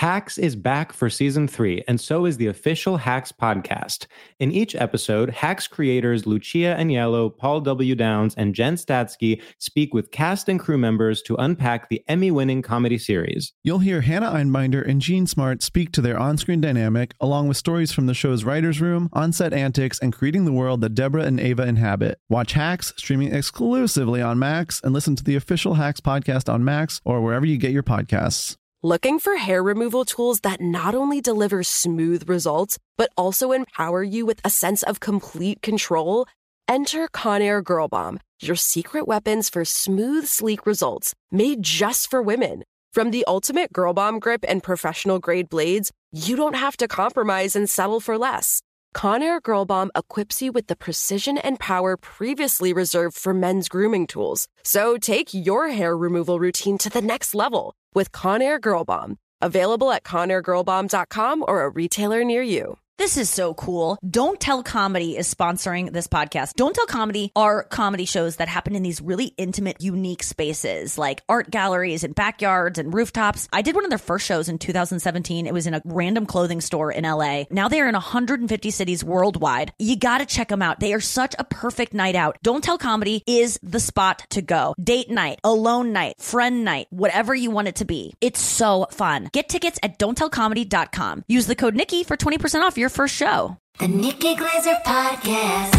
Hacks is back for season 3, and so is the official Hacks podcast. In each episode, Hacks creators Lucia Aniello, Paul W. Downs, and Jen Statsky speak with cast and crew members to unpack the Emmy-winning comedy series. You'll hear Hannah Einbinder and Jean Smart speak to their on-screen dynamic, along with stories from the show's writer's room, on-set antics, and creating the world that Deborah and Ava inhabit. Watch Hacks, streaming exclusively on Max, and listen to the official Hacks podcast on Max or wherever you get your podcasts. Looking for hair removal tools that not only deliver smooth results, but also empower you with a sense of complete control? Enter Conair Girl Bomb, your secret weapons for smooth, sleek results, made just for women. From the ultimate Girl Bomb grip and professional-grade blades, you don't have to compromise and settle for less. Conair Girl Bomb equips you with the precision and power previously reserved for men's grooming tools. So take your hair removal routine to the next level with Conair Girl Bomb. Available at ConairGirlBomb.com or a retailer near you. This is so cool. Don't Tell Comedy is sponsoring this podcast. Don't Tell Comedy are comedy shows that happen in these really intimate, unique spaces like art galleries and backyards and rooftops. I did one of their first shows in 2017. It was in a random clothing store in LA. Now they are in 150 cities worldwide. You got to check them out. They are such a perfect night out. Don't Tell Comedy is the spot to go. Date night, alone night, friend night, whatever you want it to be. It's so fun. Get tickets at don'ttellcomedy.com. Use the code Nikki for 20% off your first show. The Nikki Glaser Podcast.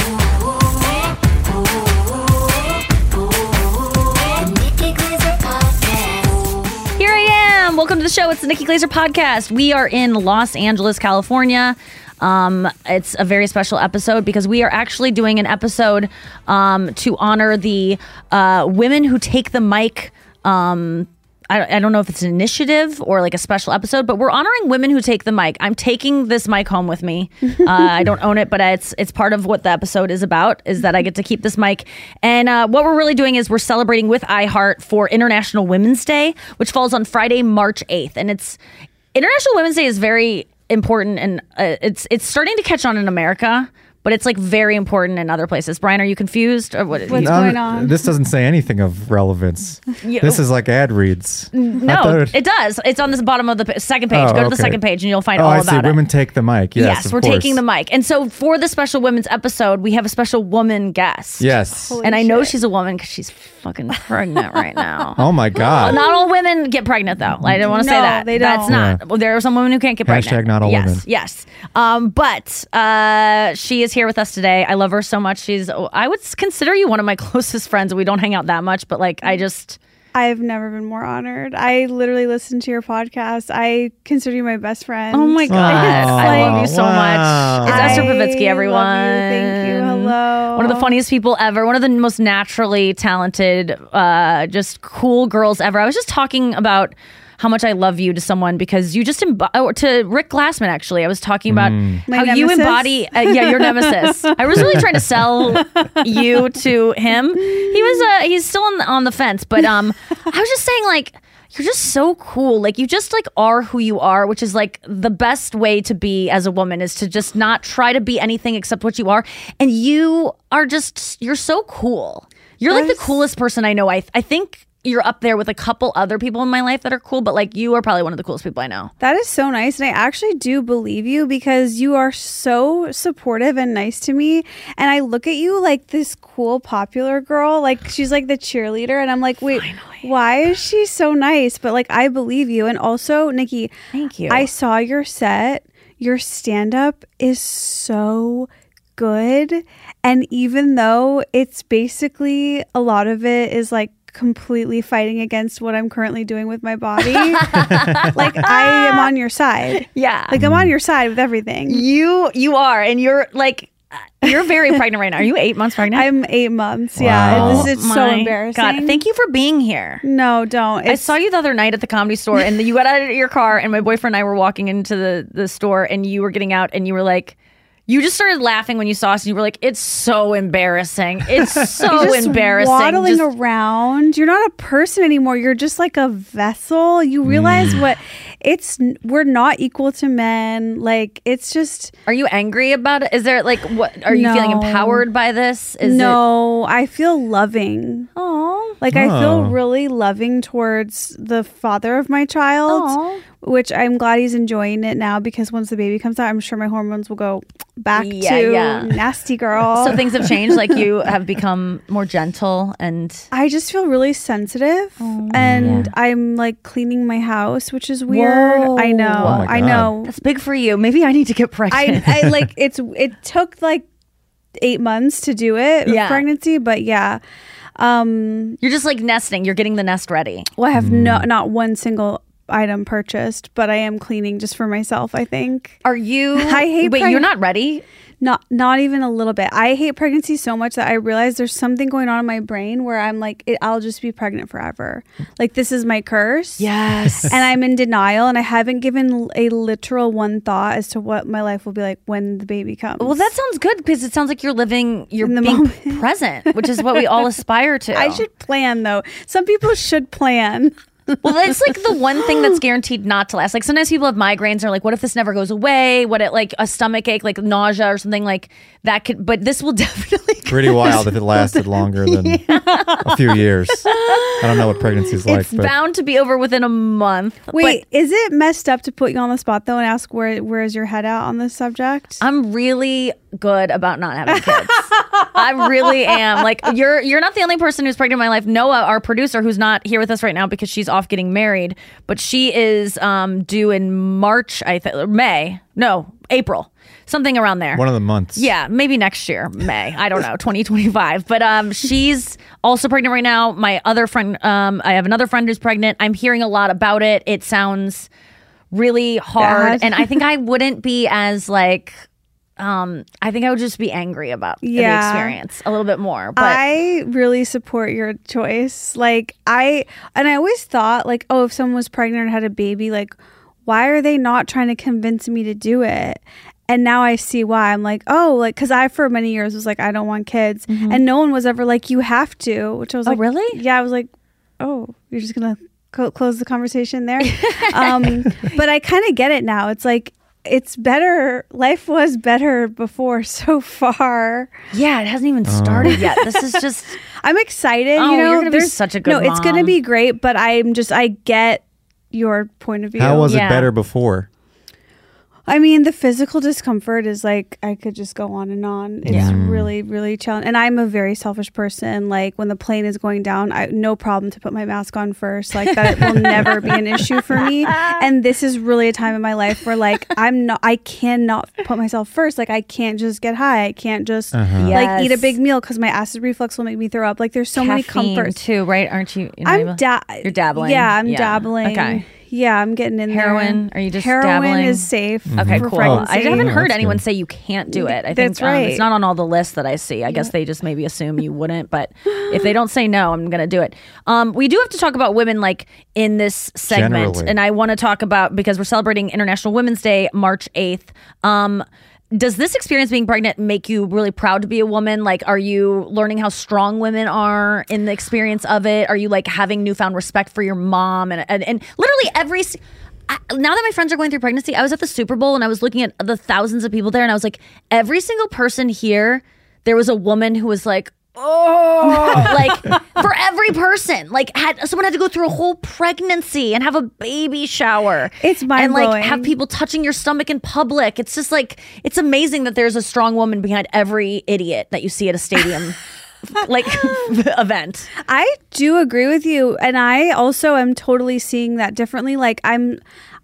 The Nikki Glaser Podcast. Here I am. Welcome to the show. It's the Nikki Glaser Podcast. We are in Los Angeles, California. It's a very special episode because we are actually doing an episode to honor the women who take the mic. I don't know if it's an initiative or like a special episode, but we're honoring women who take the mic. I'm taking this mic home with me. I don't own it, but it's part of what the episode is about, is that I get to keep this mic. And what we're really doing is we're celebrating with iHeart for International Women's Day, which falls on Friday, March 8th. And International Women's Day is very important, and it's starting to catch on in America. But it's like very important in other places. Brian, are you confused? Or what's going on? This doesn't say anything of relevance. This is like ad reads. No, it does. It's on the bottom of the second page. Go to the second page and you'll find all about it. I see. Women take the mic. Yes, we're taking the mic. And so for the special women's episode, we have a special woman guest. Yes. And I know she's a woman because she's fucking pregnant right now. Oh my God. Not all women get pregnant though. I didn't want to say that. They don't. That's not. Yeah. Well, there are some women who can't get pregnant. Hashtag not all women. Yes. But she is here with us today. I love her so much. I would consider you one of my closest friends. We don't hang out that much, but like I've never been more honored. I literally listen to your podcast. I consider you my best friend. Oh my God. I love you so much. It's Esther Pavitsky, everyone. Love you. Thank you. Hello. One of the funniest people ever. One of the most naturally talented, just cool girls ever. I was just talking about how much I love you to someone because you just to Rick Glassman, actually. I was talking about how you embody your nemesis. I was really trying to sell you to him. He's still on the fence, but I was just saying, like, you're just so cool. Like, you just like are who you are, which is like the best way to be as a woman, is to just not try to be anything except what you are. And you're so cool. You're like the coolest person I know. I think you're up there with a couple other people in my life that are cool, but like you are probably one of the coolest people I know. That is so nice. And I actually do believe you because you are so supportive and nice to me. And I look at you like this cool, popular girl. Like she's like the cheerleader. And I'm like, wait, why is she so nice? But like, I believe you. And also, Nikki, thank you. I saw your set. Your stand-up is so good. And even though it's basically, a lot of it is like completely fighting against what I'm currently doing with my body, like I am on your side. Yeah, like I'm on your side with everything. You are, and you're like, you're very pregnant right now. Are you 8 months pregnant? I'm 8 months. Wow. Yeah, it's so embarrassing. God, thank you for being here. No, don't. I saw you the other night at the Comedy Store, and you got out of your car, and my boyfriend and I were walking into the store, and you were getting out, and you were like, you just started laughing when you saw us, and you were like, it's so embarrassing. It's so embarrassing. Waddling around. You're not a person anymore. You're just like a vessel. You realize we're not equal to men. Like, it's just. Are you angry about it? Is there like, what? Are you feeling empowered by this? I feel loving. Oh. Like I feel really loving towards the father of my child, Aw. which I'm glad he's enjoying it now because once the baby comes out, I'm sure my hormones will go back to nasty girl. So things have changed. Like you have become more gentle and I just feel really sensitive and I'm like cleaning my house, which is weird. Whoa. I know. Oh my I God. know. that's big for you. Maybe I need to get pregnant. I like it took like 8 months to do it with pregnancy, but yeah. You're just like nesting. You're getting the nest ready. Well, I have not one single item purchased, but I am cleaning just for myself, I think. Are you? I hate Wait, you're not ready? Not even a little bit. I hate pregnancy so much that I realize there's something going on in my brain where I'm like, I'll just be pregnant forever. Like this is my curse. Yes. And I'm in denial and I haven't given a literal one thought as to what my life will be like when the baby comes. Well, that sounds good because it sounds like you're being moment. present, which is what we all aspire to. I should plan though. Some people should plan. Well, that's like the one thing that's guaranteed not to last. Like sometimes people have migraines and are like, what if this never goes away? What it like a stomach ache, like nausea or something like that could, but this will definitely Pretty wild if it lasted longer than a few years. I don't know what pregnancy is like. It's bound to be over within a month. Wait, is it messed up to put you on the spot though and ask where is your head at on this subject? I'm really good about not having kids. I really am. Like you're not the only person who's pregnant in my life. Noah, our producer, who's not here with us right now because she's off getting married, but she is due in March, April, something around there. One of the months. Yeah, maybe next year, May. I don't know, 2025. But she's also pregnant right now. My other friend, I have another friend who's pregnant. I'm hearing a lot about it. It sounds really hard, and I think I wouldn't be as like. I think I would just be angry about the experience a little bit more. But I really support your choice. Like I always thought like, oh, if someone was pregnant and had a baby, like, why are they not trying to convince me to do it? And now I see why. I'm like, oh, like, because I for many years was like, I don't want kids, and no one was ever like, you have to. Which I was like, really? Yeah, I was like, oh, you're just gonna close the conversation there. But I kind of get it now. It's like. It's better. Life was better before so far. Yeah, it hasn't even started yet. This is just. I'm excited. Oh, you know, you're gonna be such a good mom. It's gonna be great. But I get your point of view. How was it better before? I mean, the physical discomfort is like, I could just go on and on. It's really, really challenging. And I'm a very selfish person. Like when the plane is going down, no problem to put my mask on first. Like that will never be an issue for me. And this is really a time in my life where like, I cannot put myself first. Like I can't just get high. I can't just like eat a big meal because my acid reflux will make me throw up. Like there's so many comforts too, right? Aren't you? You're dabbling. Yeah, I'm dabbling. Okay. Yeah, I'm getting in heroin. there. Are you just heroin dabbling? is safe. Okay, for cool. pregnancy. I haven't heard That's anyone good. say you can't do it. I That's think right. it's not on all the lists that I see. I guess they just maybe assume you wouldn't. But if they don't say no, I'm going to do it. We do have to talk about women like in this segment. Generally. And I want to talk about, because we're celebrating International Women's Day, March 8th. Does this experience being pregnant make you really proud to be a woman? Like, are you learning how strong women are in the experience of it? Are you like having newfound respect for your mom? And literally now that my friends are going through pregnancy, I was at the Super Bowl and I was looking at the thousands of people there and I was like, every single person here, there was a woman who was like, oh, like for every person, like someone had to go through a whole pregnancy and have a baby shower. It's mind-blowing. And like have people touching your stomach in public. It's just like, it's amazing that there's a strong woman behind every idiot that you see at a stadium. Like event. I do agree with you, and I also am totally seeing that differently. Like I'm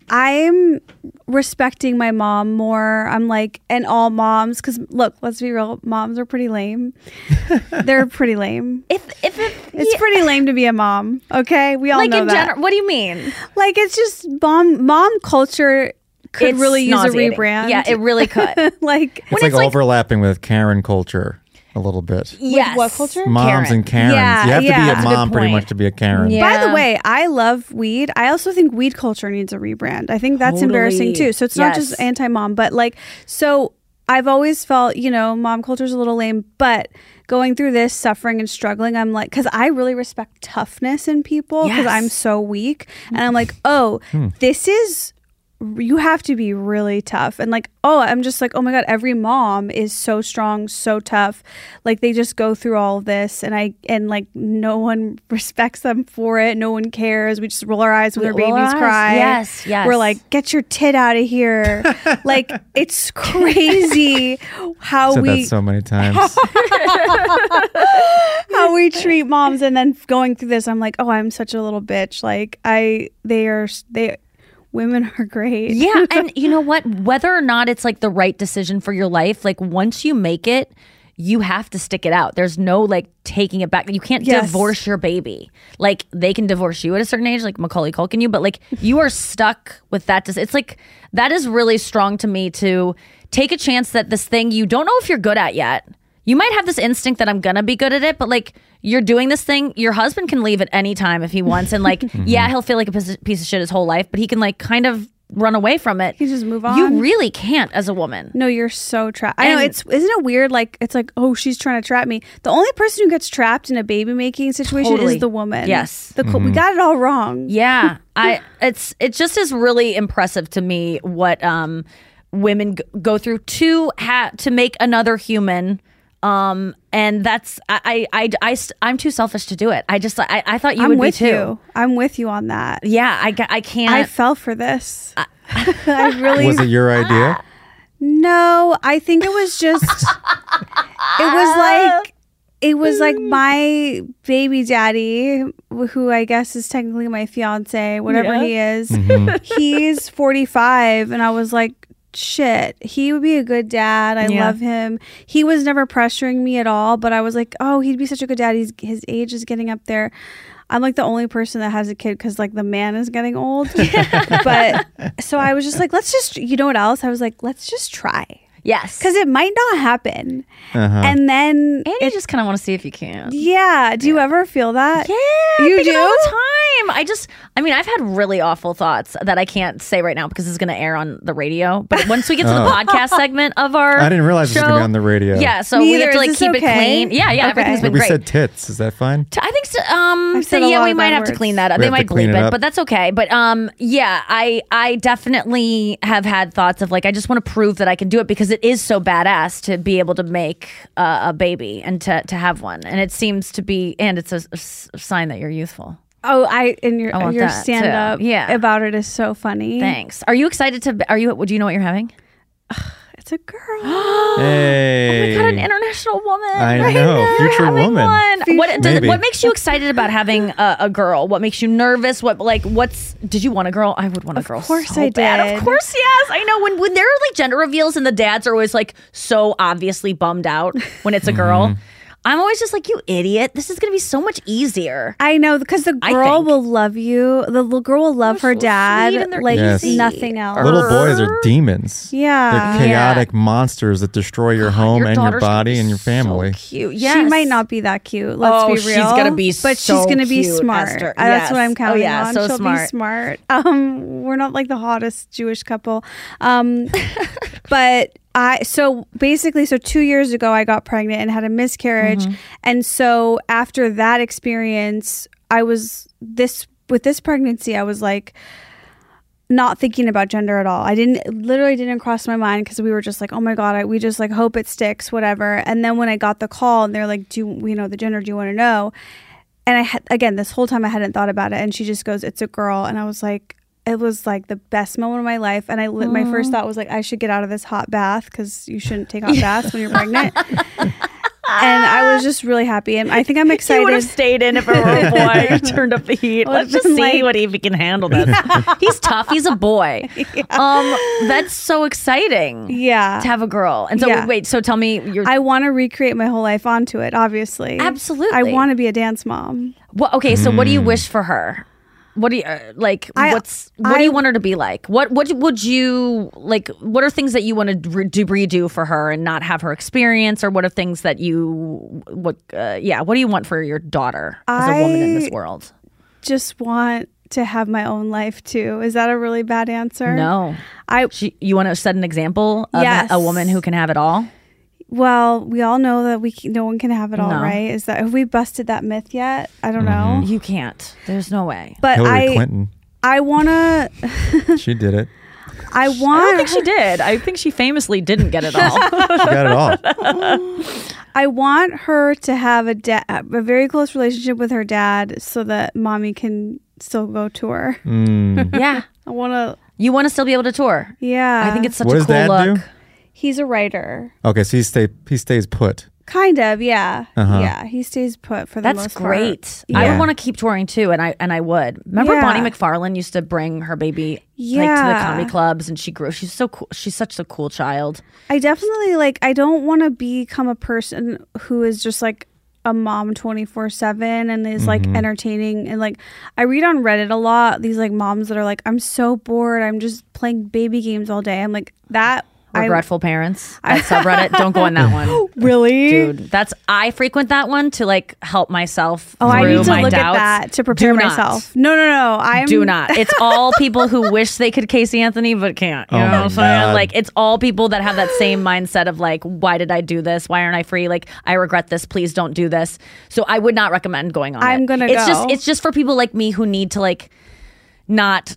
respecting my mom more. I'm like, and all moms, because look, let's be real, moms are pretty lame. They're pretty lame. It's pretty lame to be a mom. Okay, we all like know in that. general. What do you mean? Like it's just mom culture could It's really use a nauseating. rebrand. Yeah, it really could. Like It's like overlapping with Karen culture a little bit. Yes. what culture? Moms and Karens. Yeah, you have to yeah. be That's a a good mom pretty point. much to be a Karen. Yeah. By the way, I love weed. I also think weed culture needs a rebrand. I think that's embarrassing too. So it's not just anti-mom, but like, so I've always felt, mom culture is a little lame, but going through this, suffering and struggling, I'm like, because I really respect toughness in people because I'm so weak. And I'm like, oh, this is you have to be really tough. And like, I'm just like, oh my God, every mom is so strong, so tough. Like they just go through all of this and like no one respects them for it. No one cares. We just roll our eyes when their babies cry. Yes. We're like, get your tit out of here. Like it's crazy how Said we that so many times. how we treat moms. And then going through this, I'm like, oh, I'm such a little bitch. Like women are great. Yeah. And you know what? Whether or not it's like the right decision for your life, like once you make it, you have to stick it out. There's no like taking it back. You can't divorce your baby. Like they can divorce you at a certain age, like Macaulay Culkin you, but like you are stuck with that. It's like, that is really strong to me to take a chance that this thing you don't know if you're good at yet. You might have this instinct that I'm gonna be good at it, but like you're doing this thing, your husband can leave at any time if he wants. And like, yeah, he'll feel like a piece of shit his whole life, but he can like kind of run away from it. You just move on. You really can't as a woman. No, you're so trapped. I know isn't it weird? Like it's like, oh, she's trying to trap me. The only person who gets trapped in a baby making situation is the woman. Yes. We got it all wrong. Yeah. It just is really impressive to me what women go through to make another human. And that's I'm too selfish to do it. I thought you would be too. I'm with you on that. Yeah, I can't. I fell for this. I really Was it your idea? No, I think it was just. It was like my baby daddy, who I guess is technically my fiance, whatever he is. He's 45, and I was like, shit, he would be a good dad. I love him. He was never pressuring me at all, but I was like, oh, he'd be such a good dad. His age is getting up there. I'm like the only person that has a kid because like the man is getting old. But so I was just like, you know what else? I was like, let's just try. Yes. Because it might not happen. And then you just kind of want to see if you can. Yeah. Do you ever feel that? Yeah. You I think do? it all the time. I've had really awful thoughts that I can't say right now because it's going to air on the radio. But once we get to the podcast segment of our I didn't realize it was going to be on the radio. Yeah. So we have to like keep it clean. Yeah. Okay. Everything's been we great. said tits. Is that fine? I think so. said a lot We of might bad have to words. clean that up. We They have to might clean bleep it it, up. but that's okay. But yeah, I definitely have had thoughts of like, I just want to prove that I can do it because it is so badass to be able to make a baby and to have one. And it seems to be, and it's a sign that you're youthful. Oh, your want that, stand up too. about it is so funny. Thanks. Are you excited do you know what you're having? It's a girl. Hey. Oh my God, an international woman. I know. Future Having woman. one. Maybe. What makes you excited about having a girl? What makes you nervous? Did you want a girl? I would want a girl. Of course so I bad. did. Of course, yes. I know when there are like gender reveals and the dads are always like so obviously bummed out when it's a girl. I'm always just like, you idiot. This is going to be so much easier. I know, because the girl will love you. The little girl will love her so dad sweet and they're like easy. nothing else. Little boys are demons. Yeah. They're chaotic monsters that destroy your home and your daughter's gonna body be and your family. So cute. Yes. She might not be that cute. Let's be real. She's gonna be but so she's gonna be cute, smart. Esther. That's Yes. what I'm counting on. So She'll be smart. We're not like the hottest Jewish couple. But so 2 years ago I got pregnant and had a miscarriage. And so after that experience, with this pregnancy, I was like not thinking about gender at all. Literally didn't cross my mind because we were just like, oh my God, we just like hope it sticks, whatever. And then when I got the call and they're like, do we know the gender? Do you want to know? And this whole time I hadn't thought about it. And she just goes, it's a girl. And I was like, it was like the best moment of my life. And my first thought was like, I should get out of this hot bath because you shouldn't take hot baths when you're pregnant. And I was just really happy. And I think I'm excited. You would have stayed in if it were a boy. You turned up the heat. Well, Let's just it's see like- if he can handle this. He's tough. He's a boy. That's so exciting. Yeah. To have a girl. And so Yeah. wait, so tell me I want to recreate my whole life onto it, obviously. Absolutely. I want to be a dance mom. okay, so what do you wish for her? What do you what do you want her to be like? What would you like? What are things that you want to redo for her and not have her experience, or what are things that what do you want for your daughter as a woman in this world? Just want to have my own life too. Is that a really bad answer? No. You want to set an example of Yes. a woman who can have it all? Well, we all know that no one can have it all, No. right? Have we busted that myth yet? I don't know. You can't. There's no way. But Hillary Clinton. I want to... She did it. I I don't want think she did. I think she famously didn't get it all. She got it all. I want her to have a very close relationship with her dad so that mommy can still go tour. Yeah. I want to. You want to still be able to tour. Yeah. I think it's such What a does cool Dad look. do? He's a writer. Okay, so he stays put. Kind of, yeah. Uh-huh. Yeah, he stays put for the That's most great. part. I Yeah. would want to keep touring too, and I would. Remember Yeah. Bonnie McFarlane used to bring her baby like to the Yeah. comedy clubs, and she grew. She's so cool. She's such a cool child. I definitely I don't want to become a person who is just like a mom 24/7 and is like entertaining, and like I read on Reddit a lot these like moms that are like, I'm so bored, I'm just playing baby games all day. I'm like, that Regretful parents. That subreddit. Don't go on that one. really? Dude, I frequent that one to like help myself. Oh, I through need to my look doubts. at that to prepare Do not. myself. No. I'm Do not. It's all people who wish they could Casey Anthony but can't. You know what I'm saying? God. Like it's all people that have that same mindset of like, why did I do this? Why aren't I free? Like I regret this. Please don't do this. So I would not recommend going on. I'm it. gonna It's go. it's just for people like me who need to like not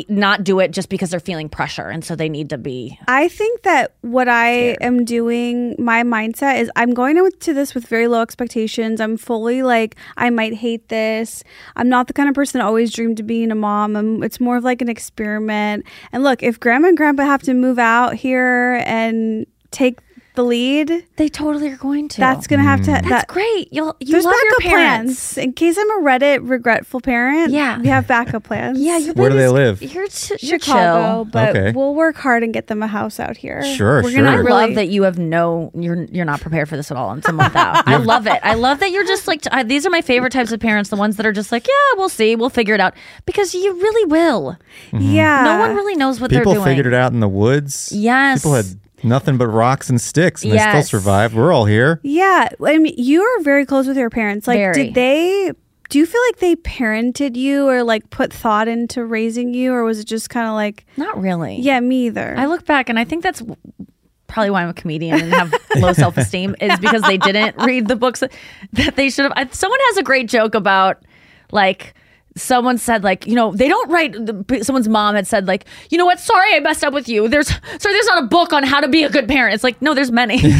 do it just because they're feeling pressure, and so they need to be. I think that what I am doing, my mindset is I'm going to this with very low expectations. I'm fully like, I might hate this. I'm not the kind of person that always dreamed of being a mom. It's more of like an experiment. And look, if grandma and grandpa have to move out here and take the lead, They totally are going to. that's going to have to... That's great. You There's love your backup parents. plans. In case I'm a Reddit regretful parent, Yeah. we have backup plans. Yeah, your Where do they baby's- live? You're Chicago, chill. but Okay. we'll work hard and get them a house out here. Sure, We're sure. gonna I really- love that you have you're not prepared for this at all. It's a month out. I love it. I love that you're just like, these are my favorite types of parents, the ones that are just like, yeah, we'll see. We'll figure it out. Because you really will. Yeah. No one really knows what People they're doing. figured it out in the woods. Yes. People had nothing but rocks and sticks, and they Yes. still survived. We're all here. Yeah, I mean, you are very close with your parents. Like, Very. do you feel like they parented you or like put thought into raising you, or was it just kind of like, Not really. yeah, me either? I look back and I think that's probably why I'm a comedian and have low self-esteem is because they didn't read the books that they should have. Someone has a great joke about like, someone said like, you know, they don't write, someone's mom had said like, you know what, sorry I messed up with you. There's not a book on how to be a good parent. It's like, no, there's many. You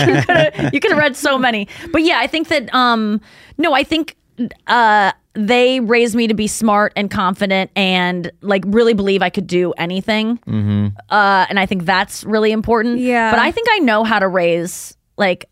could have read so many. But yeah, I think that, no, I think they raised me to be smart and confident and like really believe I could do anything. And I think that's really important. Yeah. But I think I know how to raise like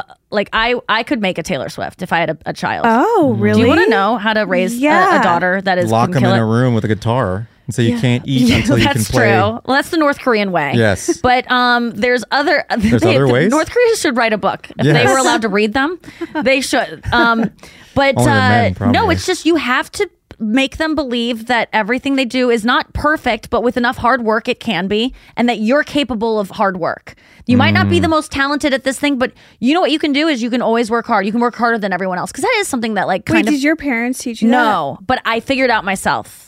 I could make a Taylor Swift if I had a child. Oh, really? Do you want to know how to raise Yeah. a daughter that is Lock can them kill in it? a room with a guitar and say you can't eat until you can That's play. true. Well, that's the North Korean way. Yes. But there's other other ways? North Korea should write a book. If Yes. they were allowed to read them, they should. But Only the men, no, probably. it's just you have to make them believe that everything they do is not perfect, but with enough hard work it can be, and that you're capable of hard work. You might not be the most talented at this thing, but you know what you can do is you can always work hard. You can work harder than everyone else, because that is something that like Wait, kind of did your parents teach you that? no, but I figured out myself.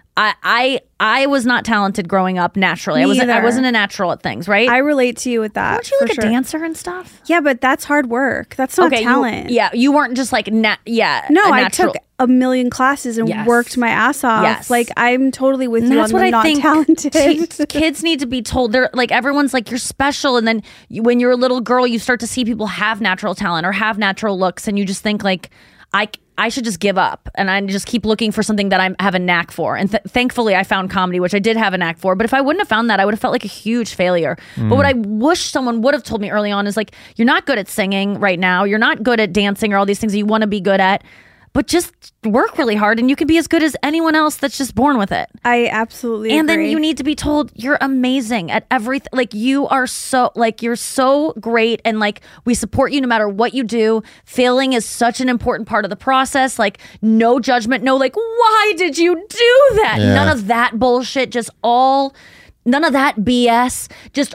I was not talented growing up naturally. Me I either. wasn't a natural at things, right? I relate to you with that. Weren't you for like sure. a dancer and stuff? Yeah, but that's hard work. That's not talent. You weren't just like No, a I natural. took a million classes and Yes. worked my ass off. Yes. Like, I'm totally with And you that's on what the I not think talented. kids need to be told. They're like, everyone's like, you're special, and then when you're a little girl, you start to see people have natural talent or have natural looks, and you just think like, I should just give up, and I just keep looking for something that I have a knack for. And thankfully, I found comedy, which I did have a knack for. But if I wouldn't have found that, I would have felt like a huge failure. But what I wish someone would have told me early on is like, you're not good at singing right now. You're not good at dancing or all these things that you want to be good at. But just work really hard, and you can be as good as anyone else that's just born with it. I absolutely And then agree. you need to be told you're amazing at everything. Like you're so great, and like we support you no matter what you do. Failing is such an important part of the process. Like no judgment, no like why did you do that? Yeah. None of that bullshit. None of that BS.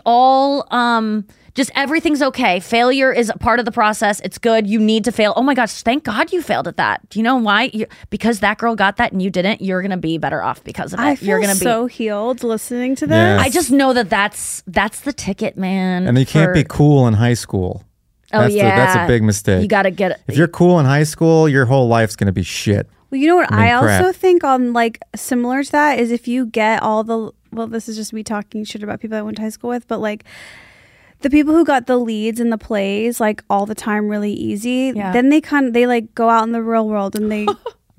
Just everything's okay. Failure is a part of the process. It's good. You need to fail. Oh my gosh, thank God you failed at that. Do you know why? Because that girl got that and you didn't, you're going to be better off because of it. I feel You're gonna so healed listening to this. Yes. I just know that's the ticket, man. And you can't for- be cool in high school. Oh, That's that's yeah. a big mistake. You got to get it. If you're cool in high school, your whole life's going to be shit. Well, you know what I mean, I also crap. think on like similar to that is if you get all the well, this is just me talking shit about people I went to high school with, but like the people who got the leads in the plays like all the time really easy, then they like go out in the real world and they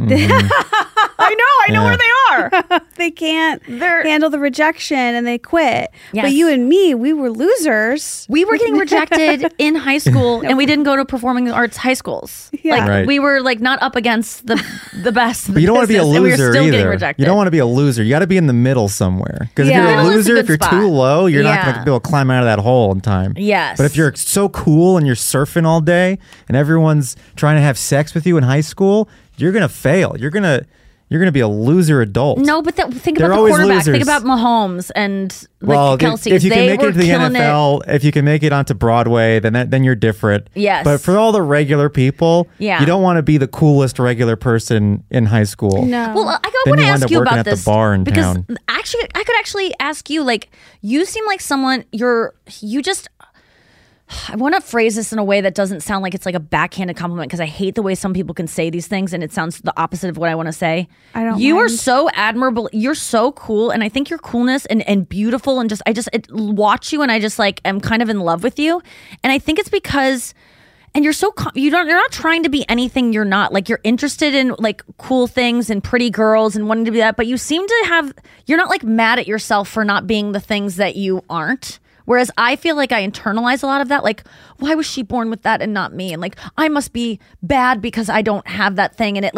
I know where they are. they can't handle the rejection and they quit. Yes. But you and me, we were losers. We were getting rejected in high school, and we didn't go to performing arts high schools. Yeah. Like Right. we were like not up against the best. But you don't want to be a business, and we were loser still getting either. rejected. You don't want to be a loser. You got to be in the middle somewhere. Because if Yeah. you're a Middle is a loser, good if you're spot. too low, you're not Yeah. going to be able to climb out of that hole in time. Yes. But if you're so cool and you're surfing all day and everyone's trying to have sex with you in high school, you're going to fail. You're going to be a loser adult. No, but think They're about the always quarterback. Think losers. about Mahomes and like Well, Kelsey. if you can They make were it to the killing NFL, if you can make it onto Broadway, then you're different. Yes. But for all the regular people, Yeah. you don't want to be the coolest regular person in high school. No. Well, I Then want to you wind ask up you working about at the this bar in because town. actually, I could actually ask you. Like, you seem like someone. You just. I want to phrase this in a way that doesn't sound like it's like a backhanded compliment because I hate the way some people can say these things and it sounds the opposite of what I want to say. I don't You are mind. so admirable. You're so cool, and I think your coolness and beautiful and I watch you and I just like am kind of in love with you, and I think it's because. And you're you're not trying to be anything you're not. Like, you're interested in like cool things and pretty girls and wanting to be that, but you seem to you're not like mad at yourself for not being the things that you aren't. Whereas I feel like I internalize a lot of that. Like, why was she born with that and not me? And like, I must be bad because I don't have that thing. And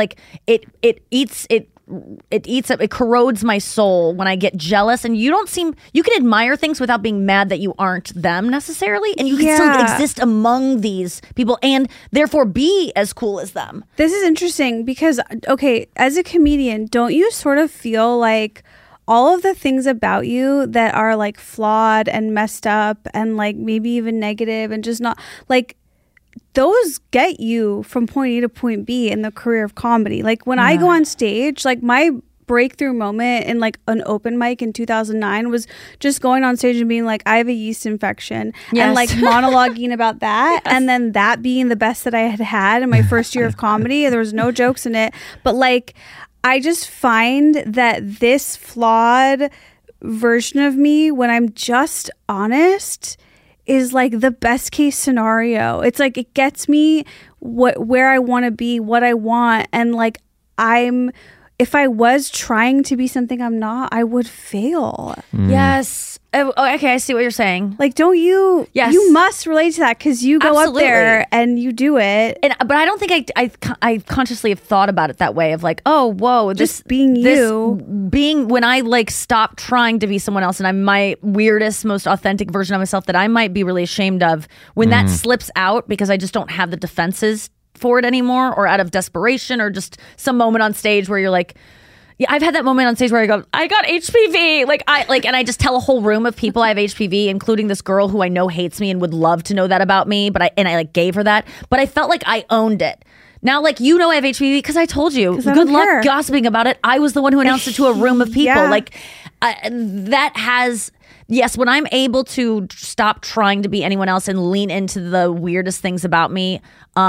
it corrodes my soul when I get jealous. And you can admire things without being mad that you aren't them necessarily. And you can still Yeah. exist among these people and therefore be as cool as them. This is interesting because, okay, as a comedian, don't you sort of feel like all of the things about you that are like flawed and messed up and like maybe even negative and just not like those get you from point A to point B in the career of comedy. Like when I go on stage, like my breakthrough moment in like an open mic in 2009 was just going on stage and being like, I have a yeast infection, Yes. and like monologuing about that, and then that being the best that I had in my first year of comedy. There was no jokes in it, but like I just find that this flawed version of me, when I'm just honest, is like the best case scenario. It's like it gets me where I want to be, what I want, and like if I was trying to be something I'm not, I would fail. Yes. Oh, okay, I see what you're saying. Like, don't you? Yes. You must relate to that because you go Absolutely. up there and you do it. But I don't think I consciously have thought about it that way of like, oh, whoa, Just being you. being when I like stop trying to be someone else and I'm my weirdest, most authentic version of myself that I might be really ashamed of, when that slips out because I just don't have the defenses for it anymore, or out of desperation, or just some moment on stage where you're like, yeah, I've had that moment on stage where I go, I got HPV. And I just tell a whole room of people I have HPV, including this girl who I know hates me and would love to know that about me. But I like gave her that. But I felt like I owned it. Now, like, you know, I have HPV because I told you. I Good don't luck care. gossiping about it. I was the one who announced it to a room of people. Yeah. Like, that has. Yes, when I'm able to stop trying to be anyone else and lean into the weirdest things about me,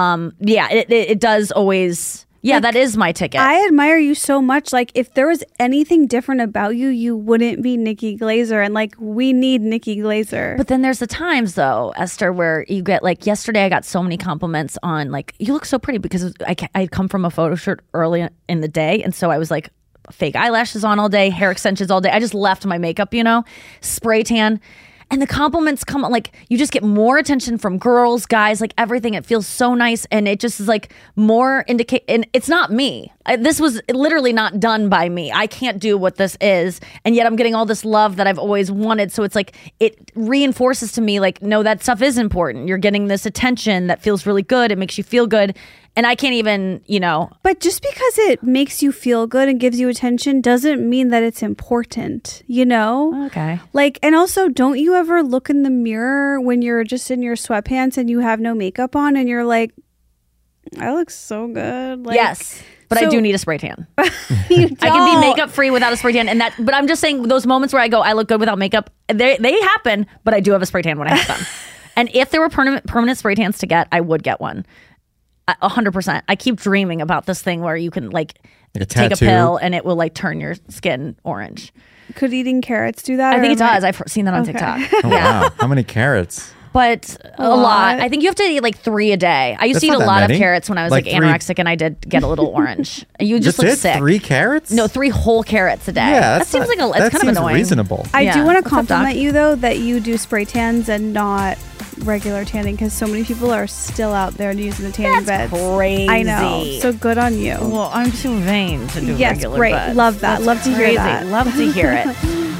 it does always. Yeah, Like, that is my ticket. I admire you so much. Like, if there was anything different about you, you wouldn't be Nikki Glazer. And like, we need Nikki Glazer. But then there's the times though, Esther, where you get like, yesterday I got so many compliments on like, you look so pretty, because I'd come from a photo shoot early in the day. And so I was like, fake eyelashes on all day, hair extensions all day. I just left my makeup, spray tan. And the compliments come like, you just get more attention from girls, guys, like everything. It feels so nice. And it just is like more indicate. And it's not me. This was literally not done by me. I can't do what this is. And yet I'm getting all this love that I've always wanted. So it's like, it reinforces to me like, no, that stuff is important. You're getting this attention that feels really good. It makes you feel good. And I can't even, But just because it makes you feel good and gives you attention doesn't mean that it's important, Okay. Like, and also, don't you ever look in the mirror when you're just in your sweatpants and you have no makeup on and you're like, I look so good. Like, Yes. But I so- do need a spray tan. you I can be don't. makeup free without a spray tan, but I'm just saying those moments where I go, I look good without makeup, they happen. But I do have a spray tan when I have them. And if there were permanent spray tans to get, I would get one. 100%. I keep dreaming about this thing where you can like Like a take a tattoo? pill and it will like turn your skin orange. Could eating carrots do that? I think or it am does. I've seen that on Okay. TikTok. Oh, wow. How many carrots? But a lot. lot. I think you have to eat like 3 a day. I used That's to eat not a that lot of many. carrots when I was Like like three- anorexic, and I did get a little orange. You just That's look it? sick. 3 carrots? No, 3 whole carrots a day. Yeah, that seems like it's that kind of seems annoying. reasonable. I Yeah. do want to What's up, Doc? compliment you though that you do spray tans and not regular tanning because so many people are still out there using the tanning That's beds. crazy. I know. So good on you. Well, I'm too vain to do Yes, regular great. beds. Love that. That's Love to hear crazy. that. Love to hear it.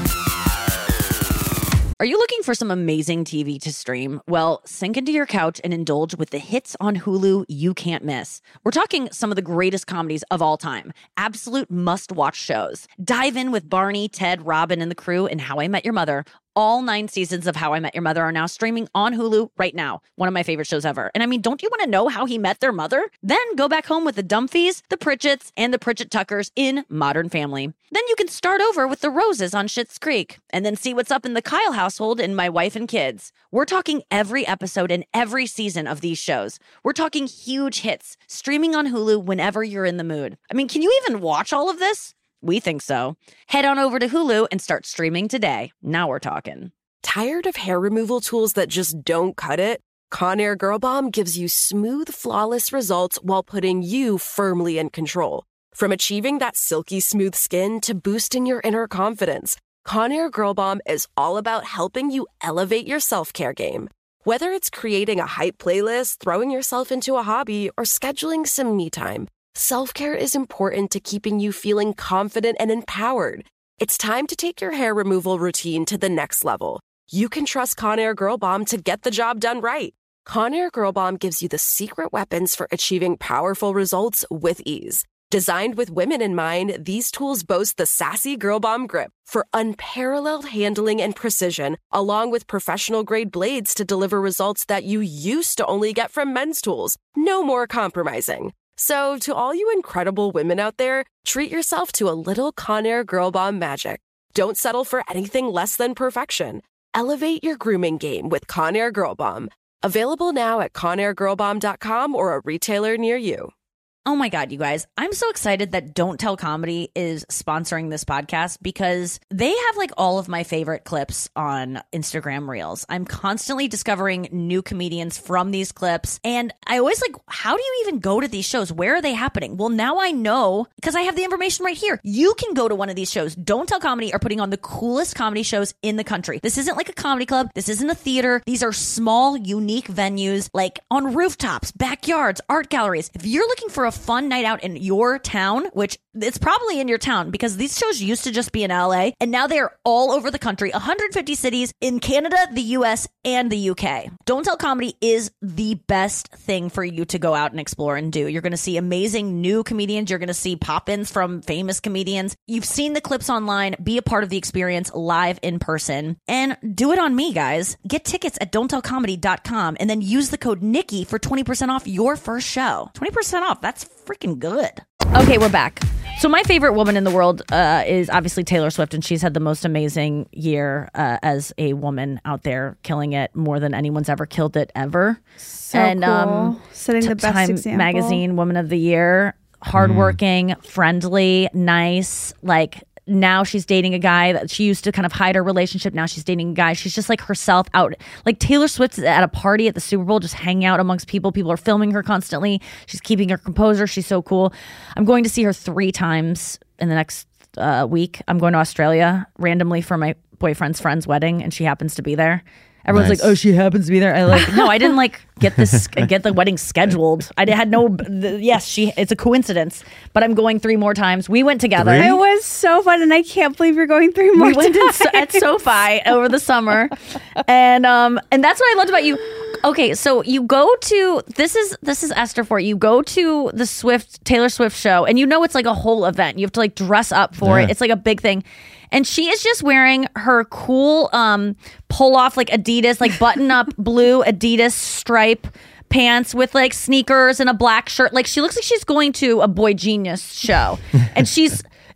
Are you looking for some amazing TV to stream? Well, sink into your couch and indulge with the hits on Hulu you can't miss. We're talking some of the greatest comedies of all time, absolute must-watch shows. Dive in with Barney, Ted, Robin, and the crew in How I Met Your Mother. All 9 seasons of How I Met Your Mother are now streaming on Hulu right now. One of my favorite shows ever. And I mean, don't you want to know how he met their mother? Then go back home with the Dumfies, the Pritchetts, and the Pritchett Tuckers in Modern Family. Then you can start over with the Roses on Schitt's Creek. And then see what's up in the Kyle household in My Wife and Kids. We're talking every episode and every season of these shows. We're talking huge hits, streaming on Hulu whenever you're in the mood. I mean, can you even watch all of this? We think so. Head on over to Hulu and start streaming today. Now we're talking. Tired of hair removal tools that just don't cut it? Conair Girl Bomb gives you smooth, flawless results while putting you firmly in control. From achieving that silky smooth skin to boosting your inner confidence, Conair Girl Bomb is all about helping you elevate your self-care game. Whether it's creating a hype playlist, throwing yourself into a hobby, or scheduling some me time, self-care is important to keeping you feeling confident and empowered. It's time to take your hair removal routine to the next level. You can trust Conair Girl Bomb to get the job done right. Conair Girl Bomb gives you the secret weapons for achieving powerful results with ease. Designed with women in mind, these tools boast the sassy Girl Bomb grip for unparalleled handling and precision, along with professional-grade blades to deliver results that you used to only get from men's tools. No more compromising. So, to all you incredible women out there, treat yourself to a little Conair Girl Bomb magic. Don't settle for anything less than perfection. Elevate your grooming game with Conair Girl Bomb. Available now at ConairGirlBomb.com or a retailer near you. Oh my God, you guys. I'm so excited that Don't Tell Comedy is sponsoring this podcast because they have like all of my favorite clips on Instagram Reels. I'm constantly discovering new comedians from these clips. And I always like, how do you even go to these shows? Where are they happening? Well, now I know because I have the information right here. You can go to one of these shows. Don't Tell Comedy are putting on the coolest comedy shows in the country. This isn't like a comedy club. This isn't a theater. These are small, unique venues like on rooftops, backyards, art galleries. If you're looking for a fun night out in your town, which it's probably in your town because these shows used to just be in LA and now they are all over the country, 150 cities in Canada, the US, and the UK. Don't Tell Comedy is the best thing for you to go out and explore and do. You're going to see amazing new comedians. You're going to see pop-ins from famous comedians. You've seen the clips online. Be a part of the experience live in person and do it on me, guys. Get tickets at don'ttellcomedy.com and then use the code Nikki for 20% off your first show. 20% off. That's freaking good. Okay, we're back. So my favorite woman in the world is obviously Taylor Swift, and she's had the most amazing year as a woman out there, killing it more than anyone's ever killed it ever. So and cool. Setting the best Time example. Magazine Woman of the Year, hardworking, friendly, nice, like. Now she's dating a guy that she used to kind of hide her relationship. Now she's dating a guy. She's just like herself out. Like Taylor Swift's at a party at the Super Bowl, just hanging out amongst people. People are filming her constantly. She's keeping her composure. She's so cool. I'm going to see her 3 times in the next week. I'm going to Australia randomly for my boyfriend's friend's wedding, and she happens to be there. Everyone's Nice. like, "Oh, she happens to be there." I like, no, I didn't like get the wedding scheduled. I had no. Yes, it's a coincidence, but I'm going 3 more times. We went together. 3? It was so fun, and I can't believe you're going 3 more We went times. at SoFi over the summer, and that's what I loved about you. Okay, so you go to this is Esther for you. You go to the Taylor Swift show, and you know it's like a whole event. You have to like dress up for it. Yeah. It's like a big thing. And she is just wearing her cool pull off like Adidas, like button up blue Adidas stripe pants with like sneakers and a black shirt. Like she looks like she's going to a Boy Genius show. And she's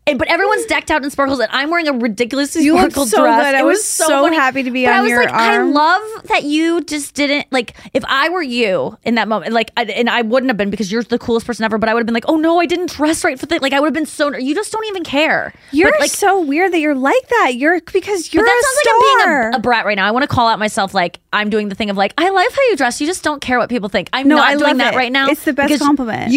but everyone's decked out in sparkles, and I'm wearing a ridiculously You look sparkle so dress. good. I It was so funny. happy to be But on I was your like, I arm. love that you just didn't like. If I were you in that moment, like, and I wouldn't have been because you're the coolest person ever. But I would have been like, oh no, I didn't dress right for the. Like, I would have been so. You just don't even care. You're But, like, so weird that you're like that. Because you're but that a sounds star. like I'm being a brat right now. I want to call out myself like I'm doing the thing of like, I love how you dress. You just don't care what people think. I'm No, not I doing love that it. right now. It's the best because compliment.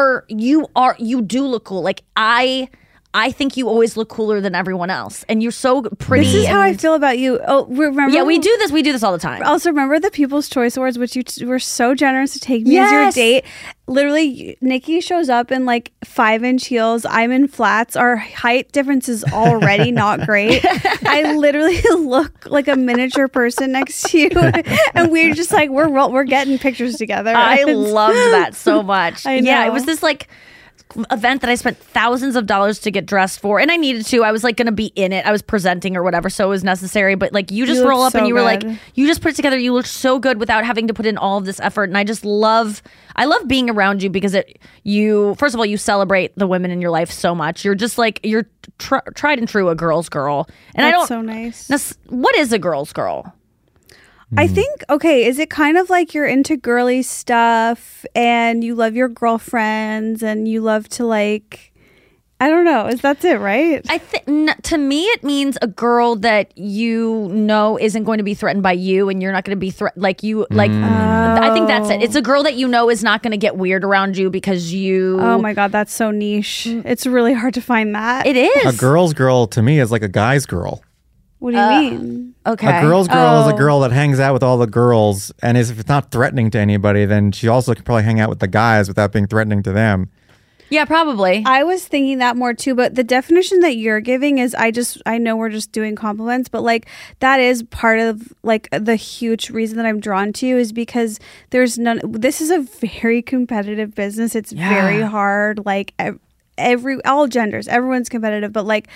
You do look cool. Like I think you always look cooler than everyone else, and you're so pretty. This is how I and- feel about you. Oh, remember? Yeah, we do this. We do this all the time. Also, remember the People's Choice Awards, which you were so generous to take me as your Yes. date. Literally, Nikki shows up in like 5-inch heels. I'm in flats. Our height difference is already not great. I literally look like a miniature person next to you, and we're just like we're getting pictures together. I loved that so much. I Yeah, know. it was this like event that I spent thousands of dollars to get dressed for, and I needed to. I was like going to be in it. I was presenting or whatever, so it was necessary. But like, you just You roll look up and so you were like, good. you just put it together. You look so good without having to put in all of this effort, and I love being around you because you first of all, you celebrate the women in your life so much. You're just like you're tried and true a girl's girl, and I That's don't. so nice. What is a girl's girl? I think, okay, is it kind of like you're into girly stuff and you love your girlfriends and you love to like, I don't know, is that it, right? I think to me it means a girl that you know isn't going to be threatened by you, and you're not going to be like you like. I think that's it. It's a girl that you know is not going to get weird around you because you. Oh my God, that's so niche. It's really hard to find that. It is A girl's girl to me is like a guy's girl. What do you mean? okay. A girl's girl is Oh. a girl that hangs out with all the girls, and if it's not threatening to anybody, then she also can probably hang out with the guys without being threatening to them. Yeah, probably. I was thinking that more too, but the definition that you're giving is I know we're just doing compliments, but like that is part of like the huge reason that I'm drawn to you is because there's this is a very competitive business. It's very hard. Like all genders, everyone's competitive, but like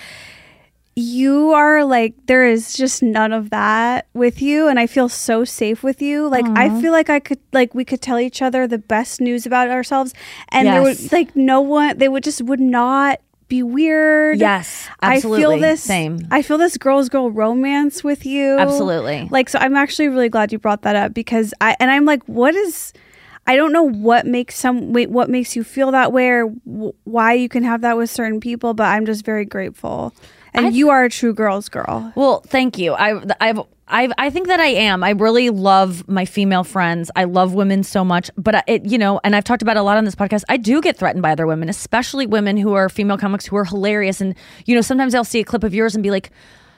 you are like, there is just none of that with you, and I feel so safe with you. Like I feel like we could tell each other the best news about ourselves, and there Yes. would like no one, they would not be weird. Yes, I feel absolutely. this Same. I feel this girl romance with you. Absolutely. Like, so I'm actually really glad you brought that up because I'm like, I don't know what makes you feel that way or why you can have that with certain people, but I'm just very grateful. And you are a true girl's girl. Well, thank you. I think that I am. I really love my female friends. I love women so much, but and I've talked about it a lot on this podcast. I do get threatened by other women, especially women who are female comics who are hilarious. And sometimes I'll see a clip of yours and be like,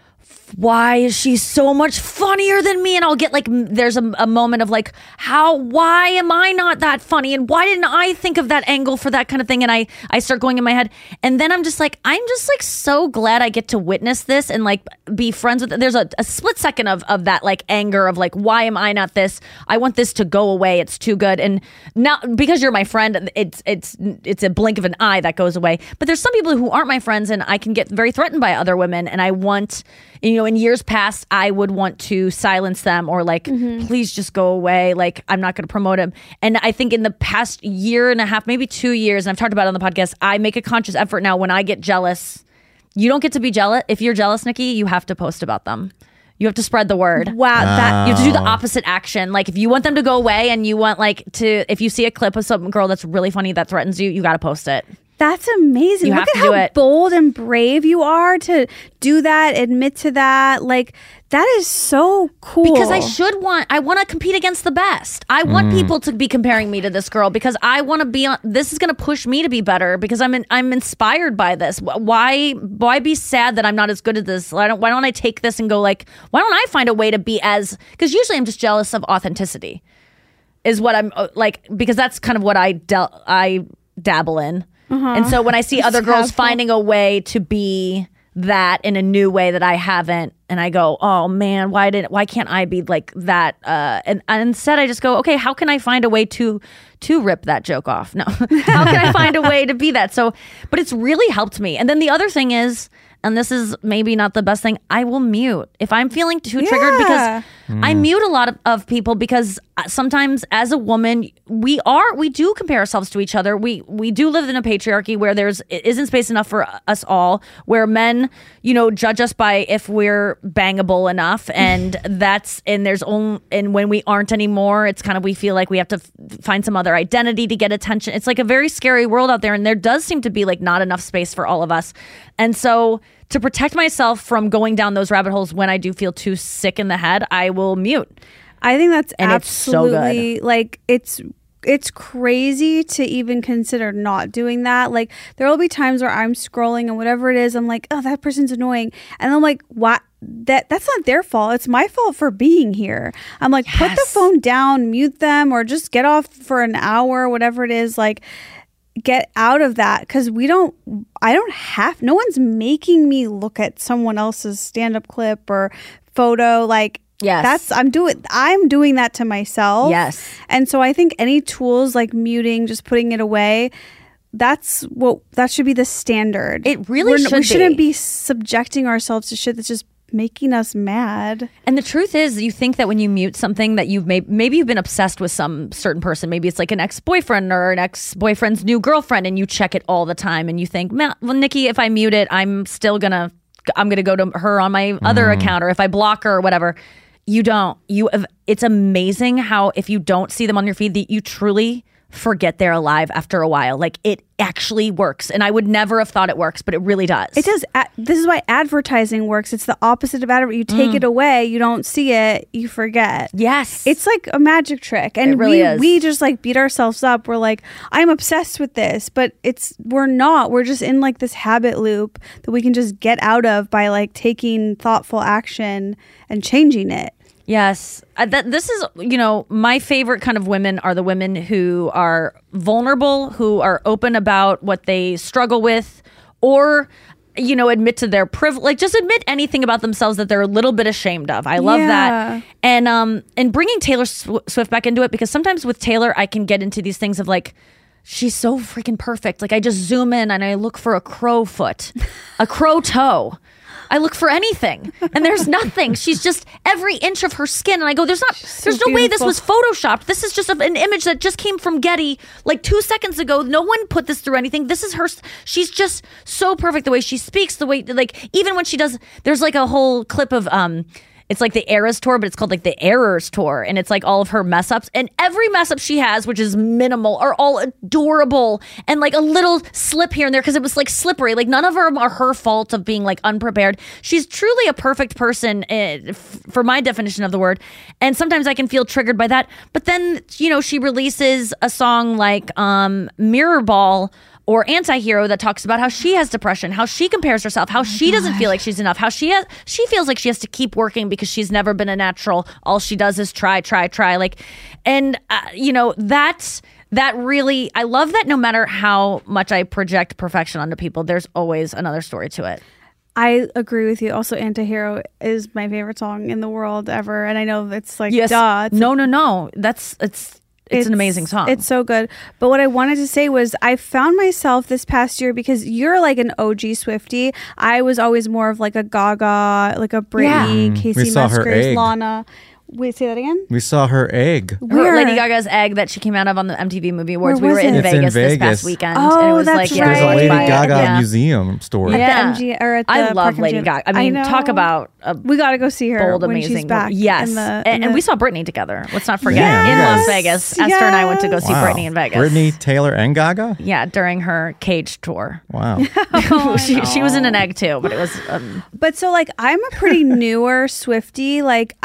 why is she so much funnier than me? And I'll get like, there's a moment of like, why am I not that funny? And why didn't I think of that angle for that kind of thing? And I start going in my head. And then I'm just like so glad I get to witness this and like be friends with it. There's a split second of that like anger of like, why am I not this? I want this to go away. It's too good. And now because you're my friend, it's a blink of an eye that goes away. But there's some people who aren't my friends and I can get very threatened by other women. And I want, in years past, I would want to silence them or like, please just go away. Like, I'm not going to promote him. And I think in the past year and a half, maybe 2 years, and I've talked about it on the podcast, I make a conscious effort now when I get jealous. You don't get to be jealous. If you're jealous, Nikki, you have to post about them. You have to spread the word. Wow. You have to do the opposite action. Like if you want them to go away and you want if you see a clip of some girl that's really funny that threatens you, you got to post it. That's amazing. You Look have at to do how it. bold and brave you are to do that, admit to that. Like, that is so cool. Because I want to compete against the best. I want people to be comparing me to this girl because I want to be on. This is going to push me to be better because I'm inspired by this. Why be sad that I'm not as good at this? Why don't I take this and go like, why don't I find a way to be as? Because usually I'm just jealous of authenticity, is what I'm like, because that's kind of what I dabble in. And so when I see other girls finding a way to be that in a new way that I haven't, and I go, oh man, why can't I be like that? And instead I just go, okay, how can I find a way to rip that joke off? No, how can I find a way to be that? So, but it's really helped me. And then the other thing is, and this is maybe not the best thing, I will mute if I'm feeling too triggered because I mute a lot of people because sometimes as a woman, we do compare ourselves to each other. We do live in a patriarchy where isn't space enough for us all, where men, judge us by if we're bangable enough. And and when we aren't anymore, it's kind of, we feel like we have to find some other identity to get attention. It's like a very scary world out there. And there does seem to be like not enough space for all of us. And so to protect myself from going down those rabbit holes when I do feel too sick in the head, I will mute. I think that's and absolutely it's so good. Like it's crazy to even consider not doing that. Like there will be times where I'm scrolling and whatever it is, I'm like, oh, that person's annoying. And I'm like, what? That's not their fault. It's my fault for being here. I'm like, put the phone down, mute them, or just get off for an hour, whatever it is. Like, get out of that, because no one's making me look at someone else's stand-up clip or photo. Like, yes, I'm doing that to myself. Yes. And so I think any tools like muting, just putting it away, that should be the standard. It really should be. We shouldn't be subjecting ourselves to shit that's just making us mad. And the truth is, you think that when you mute something that maybe you've been obsessed with some certain person, maybe it's like an ex-boyfriend or an ex-boyfriend's new girlfriend, and you check it all the time and you think, well, Nikki, if I mute it, I'm gonna go to her on my other account, or if I block her or whatever. You don't. It's amazing how if you don't see them on your feed, that you truly forget they're alive after a while. Like, it actually works. And I would never have thought it works, but it really does. It does. This is why advertising works. It's the opposite of advertising. You take it away, you don't see it, you forget. Yes. It's like a magic trick. And it really is. We just like beat ourselves up. We're like, I'm obsessed with this, but we're not. We're just in like this habit loop that we can just get out of by like taking thoughtful action and changing it. Yes. This is, my favorite kind of women are the women who are vulnerable, who are open about what they struggle with, or, admit to their privilege, like just admit anything about themselves that they're a little bit ashamed of. I love that. And bringing Taylor Swift back into it, because sometimes with Taylor, I can get into these things of like, she's so freaking perfect. Like, I just zoom in and I look for a crow foot, a crow toe. I look for anything and there's nothing. She's just every inch of her skin. And I go, there's no way this was photoshopped. This is just an image that just came from Getty like 2 seconds ago. No one put this through anything. This is her. She's just so perfect. The way she speaks, the way, like, even when she does, there's like a whole clip of, it's like the Eras Tour, but it's called like the Errors Tour. And it's like all of her mess ups. And every mess up she has, which is minimal, are all adorable. And like a little slip here and there, because it was like slippery. Like, none of them are her fault of being like unprepared. She's truly a perfect person for my definition of the word. And sometimes I can feel triggered by that. But then, she releases a song like Mirror Ball or Anti-Hero that talks about how she has depression, how she compares herself, how she doesn't feel like she's enough, how she feels like she has to keep working because she's never been a natural. All she does is try. Like, and that really, I love that no matter how much I project perfection onto people, there's always another story to it. I agree with you. Also, Anti-Hero is my favorite song in the world ever. And I know it's like, yes. Duh. No. It's an amazing song. It's so good. But what I wanted to say was I found myself this past year, because you're like an OG Swiftie. I was always more of like a Gaga, like a Britney, Casey Musgraves, Lana. Wait, say that again? We saw her egg. Her Lady Gaga's egg that she came out of on the MTV Movie Awards. We were in Vegas this past weekend. Oh, and it was that's like, right. There's a Lady Gaga museum store. At the MG, or at the I love Park Lady MGM. Gaga. I mean, talk about we got to go see her bold, when amazing. she's back. Yes. And we saw Britney together. Let's not forget. In Las Vegas. Yes. Esther and I went to go see Britney in Vegas. Britney, Taylor, and Gaga? Yeah, during her Cage tour. Wow. She was in an egg too, but it was... But so like, I'm a pretty newer Swiftie. Like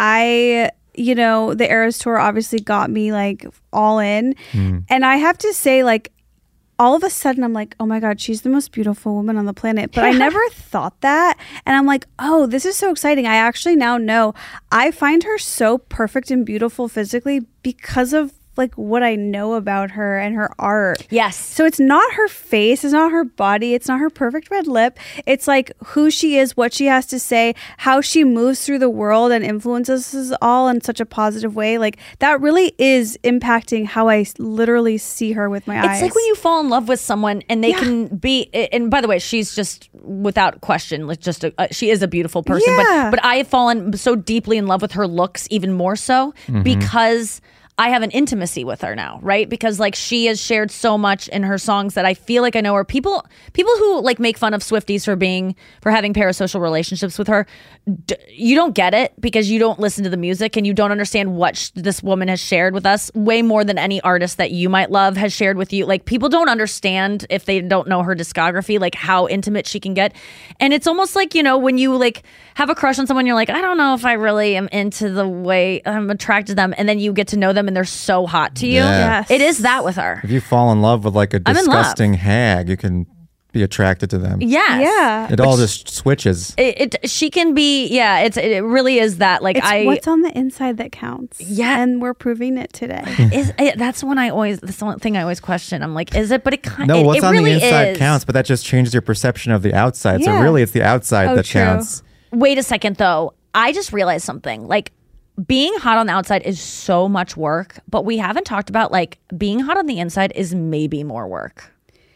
the Eras Tour obviously got me like all in. And I have to say, like, all of a sudden I'm like, oh my God, she's the most beautiful woman on the planet. But I never thought that. And I'm like, oh, this is so exciting. I actually now know I find her so perfect and beautiful physically because of like what I know about her and her art. Yes. So it's not her face, it's not her body, it's not her perfect red lip. It's like who she is, what she has to say, how she moves through the world and influences us all in such a positive way. Like that really is impacting how I literally see her with my eyes. It's like when you fall in love with someone and they can be, and by the way, she's just without question, like just she is a beautiful person. Yeah. But I have fallen so deeply in love with her looks, even more so because I have an intimacy with her now, right? Because like she has shared so much in her songs that I feel like I know her. People who like make fun of Swifties for having parasocial relationships with her, you don't get it because you don't listen to the music and you don't understand what this woman has shared with us way more than any artist that you might love has shared with you. Like people don't understand if they don't know her discography, like how intimate she can get. And it's almost like, you know, when you like have a crush on someone, you're like, I don't know if I really am into the way I'm attracted to them. And then you get to know them and they're so hot to you. Yeah. Yes. It is that with her. If you fall in love with like a I'm in love. disgusting hag, you can be attracted to them. Yes. Yeah. It all just switches. She can be, yeah, it really is that. Like It's what's on the inside that counts. Yeah. And we're proving it today. That's the one thing I always question. I'm like, is it? But it kind No, of what's on really the inside is. counts, but that just changes your perception of the outside. So Yeah. really, it's the outside Oh, that true. counts. Wait a second, though. I just realized something. Like, being hot on the outside is so much work, but we haven't talked about like being hot on the inside is maybe more work.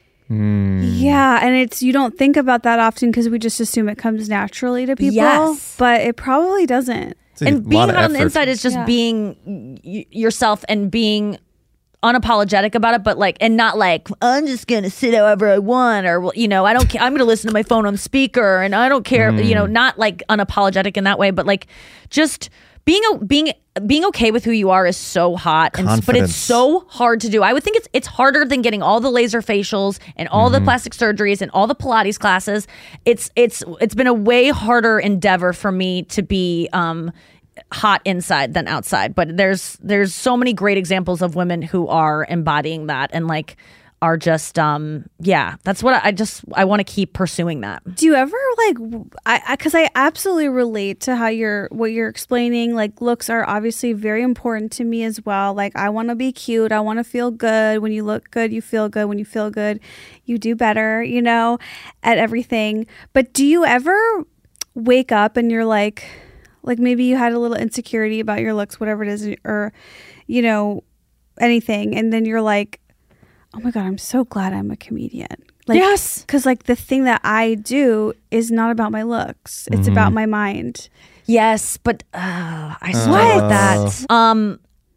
Yeah, and you don't think about that often because we just assume it comes naturally to people. Yes. But it probably doesn't. It's a And being lot of hot on the effort. inside is just Yeah. being yourself and being unapologetic about it, but like, and not like, I'm just gonna sit however I want, or you know, I don't care, I'm gonna listen to my phone on speaker and I don't care, you know, not like unapologetic in that way, but like just being okay with who you are is so hot, but it's Confidence. so hard to do. I would think it's harder than getting all the laser facials and all the plastic surgeries and all the Pilates classes. It's been a way harder endeavor for me to be hot inside than outside. But there's so many great examples of women who are embodying that and like are just that's what I want to keep pursuing that. Do you ever like because I absolutely relate to how what you're explaining. Like looks are obviously very important to me as well. Like I want to be cute, I want to feel good. When you look good, you feel good. When you feel good, you do better, you know, at everything. But do you ever wake up and you're like maybe you had a little insecurity about your looks, whatever it is, or you know, anything, and then you're like, oh my God, I'm so glad I'm a comedian. Like, Yes. Because like the thing that I do is not about my looks. It's about my mind. Yes, but I struggle with that.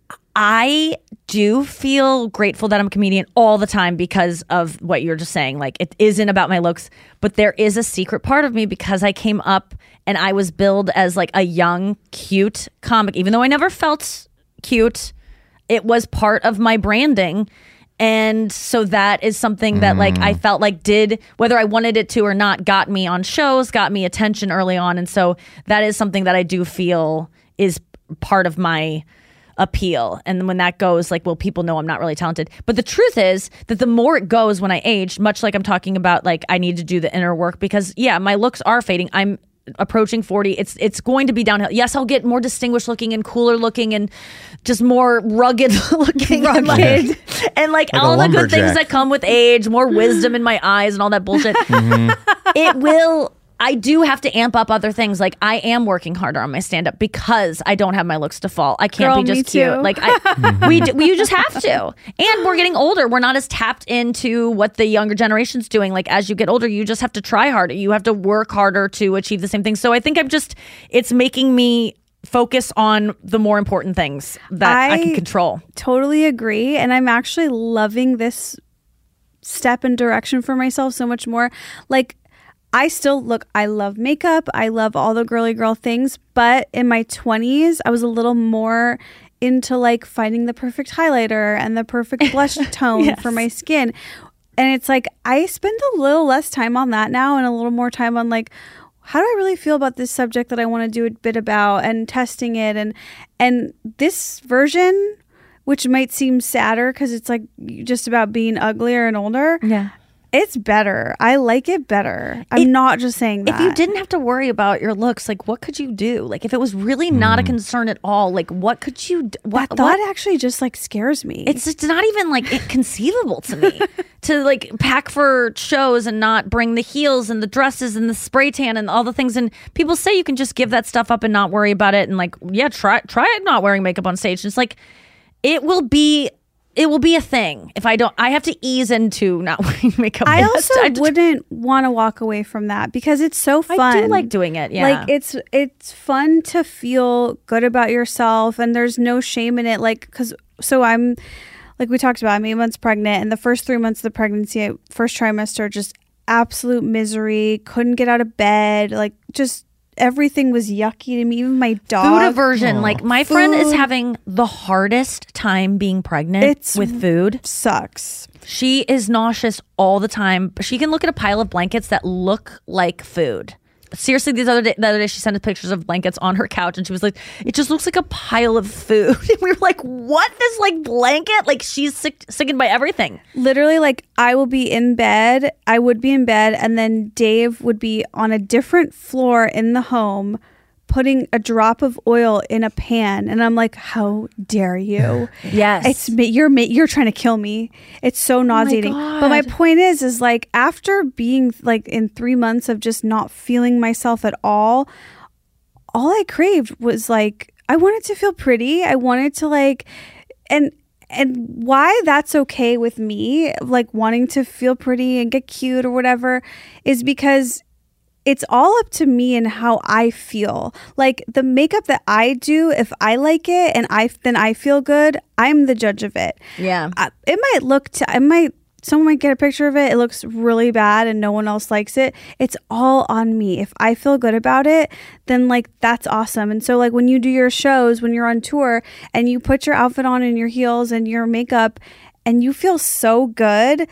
I do feel grateful that I'm a comedian all the time because of what you're just saying. Like it isn't about my looks, but there is a secret part of me because I came up and I was billed as like a young, cute comic, even though I never felt cute. It was part of my branding. And so that is something that like I felt like did, whether I wanted it to or not, got me on shows, got me attention early on. And so that is something that I do feel is part of my appeal. And when that goes, like, well, people know I'm not really talented. But the truth is that the more it goes when I age, much like I'm talking about, like I need to do the inner work because yeah, my looks are fading. I'm approaching 40. It's going to be downhill. Yes, I'll get more distinguished looking and cooler looking and just more rugged looking and like Like all a the good things lumberjack. that come with age, more wisdom in my eyes and all that bullshit. It will. I do have to amp up other things. Like I am working harder on my stand up because I don't have my looks to fall. I can't Girl, be me just cute. too. Like you just have to. And we're getting older. We're not as tapped into what the younger generation's doing. Like as you get older, you just have to try harder. You have to work harder to achieve the same thing. So I think it's making me focus on the more important things that I can control. Totally agree. And I'm actually loving this step and direction for myself so much more. Like I love makeup. I love all the girly girl things. But in my 20s, I was a little more into like finding the perfect highlighter and the perfect blush tone for my skin. And it's like, I spend a little less time on that now and a little more time on like, how do I really feel about this subject that I want to do a bit about and testing it. And this version, which might seem sadder because it's like just about being uglier and older. Yeah. It's better. I like it better. I'm not just saying that. If you didn't have to worry about your looks, like what could you do? Like if it was really not a concern at all, like what could you do? That thought actually just like scares me. It's not even like inconceivable to me to like pack for shows and not bring the heels and the dresses and the spray tan and all the things. And people say you can just give that stuff up and not worry about it. And like, yeah, try it not wearing makeup on stage. And it's like, it will be a thing if I have to ease into not wearing makeup. I also wouldn't want to walk away from that because it's so fun. I do like doing it. Yeah. Like it's fun to feel good about yourself and there's no shame in it. Like, so I'm, like we talked about, I'm 8 months pregnant and the first 3 months of the pregnancy, first trimester, just absolute misery. Couldn't get out of bed. Like just everything was yucky to me. Even my dog. Food aversion. Like my friend is having the hardest time being pregnant with food. Sucks. She is nauseous all the time. She can look at a pile of blankets that look like food. Seriously, the other day she sent us pictures of blankets on her couch and she was like, it just looks like a pile of food. And we were like, what? This like blanket? Like she's sickened by everything. Literally, like I would be in bed and then Dave would be on a different floor in the home putting a drop of oil in a pan and I'm like, how dare you? Yes. You're trying to kill me. It's so nauseating. But my point is like after being like in 3 months of just not feeling myself at all I craved was like I wanted to feel pretty. I wanted to like and why that's okay with me, like wanting to feel pretty and get cute or whatever, is because it's all up to me and how I feel. Like the makeup that I do, if I like it and then I feel good, I'm the judge of it. Yeah. Someone might get a picture of it. It looks really bad and no one else likes it. It's all on me. If I feel good about it, then like that's awesome. And so like when you do your shows, when you're on tour and you put your outfit on and your heels and your makeup and you feel so good,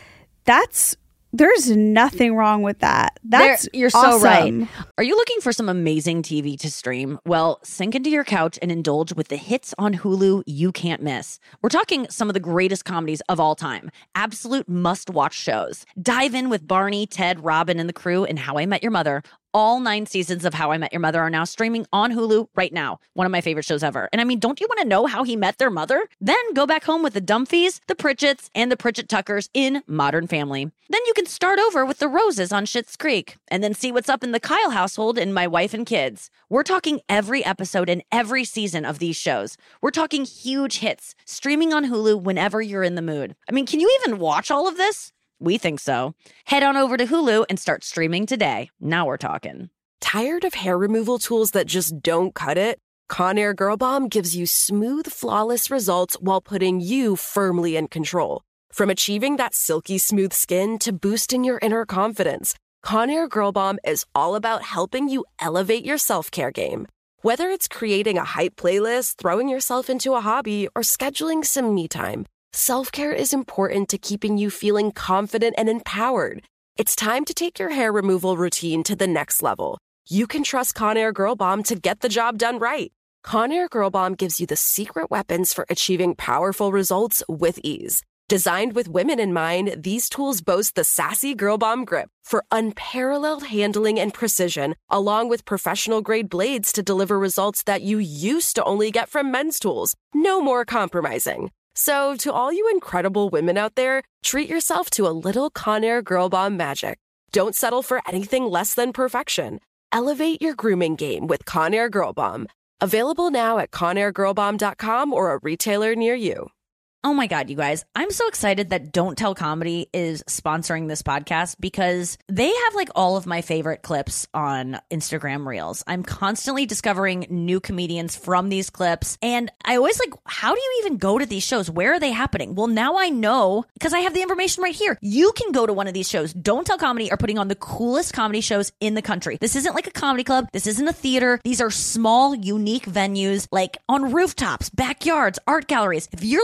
there's nothing wrong with that. You're awesome. So right. Are you looking for some amazing TV to stream? Well, sink into your couch and indulge with the hits on Hulu you can't miss. We're talking some of the greatest comedies of all time. Absolute must-watch shows. Dive in with Barney, Ted, Robin, and the crew in How I Met Your Mother. All 9 seasons of How I Met Your Mother are now streaming on Hulu right now. One of my favorite shows ever. And I mean, don't you want to know how he met their mother? Then go back home with the Dumfies, the Pritchetts, and the Pritchett Tuckers in Modern Family. Then you can start over with the Roses on Schitt's Creek. And then see what's up in the Kyle household in My Wife and Kids. We're talking every episode and every season of these shows. We're talking huge hits, streaming on Hulu whenever you're in the mood. I mean, can you even watch all of this? We think so. Head on over to Hulu and start streaming today. Now we're talking. Tired of hair removal tools that just don't cut it? Conair Girl Bomb gives you smooth, flawless results while putting you firmly in control. From achieving that silky smooth skin to boosting your inner confidence, Conair Girl Bomb is all about helping you elevate your self-care game. Whether it's creating a hype playlist, throwing yourself into a hobby, or scheduling some me time, self-care is important to keeping you feeling confident and empowered. It's time to take your hair removal routine to the next level. You can trust Conair Girl Bomb to get the job done right. Conair Girl Bomb gives you the secret weapons for achieving powerful results with ease. Designed with women in mind, these tools boast the sassy Girl Bomb grip for unparalleled handling and precision, along with professional-grade blades to deliver results that you used to only get from men's tools. No more compromising. So, to all you incredible women out there, treat yourself to a little Conair Girl Bomb magic. Don't settle for anything less than perfection. Elevate your grooming game with Conair Girl Bomb. Available now at ConairGirlBomb.com or a retailer near you. Oh my God, you guys. I'm so excited that Don't Tell Comedy is sponsoring this podcast because they have like all of my favorite clips on Instagram Reels. I'm constantly discovering new comedians from these clips. And I always like, how do you even go to these shows? Where are they happening? Well, now I know because I have the information right here. You can go to one of these shows. Don't Tell Comedy are putting on the coolest comedy shows in the country. This isn't like a comedy club. This isn't a theater. These are small, unique venues like on rooftops, backyards, art galleries. If you're looking for a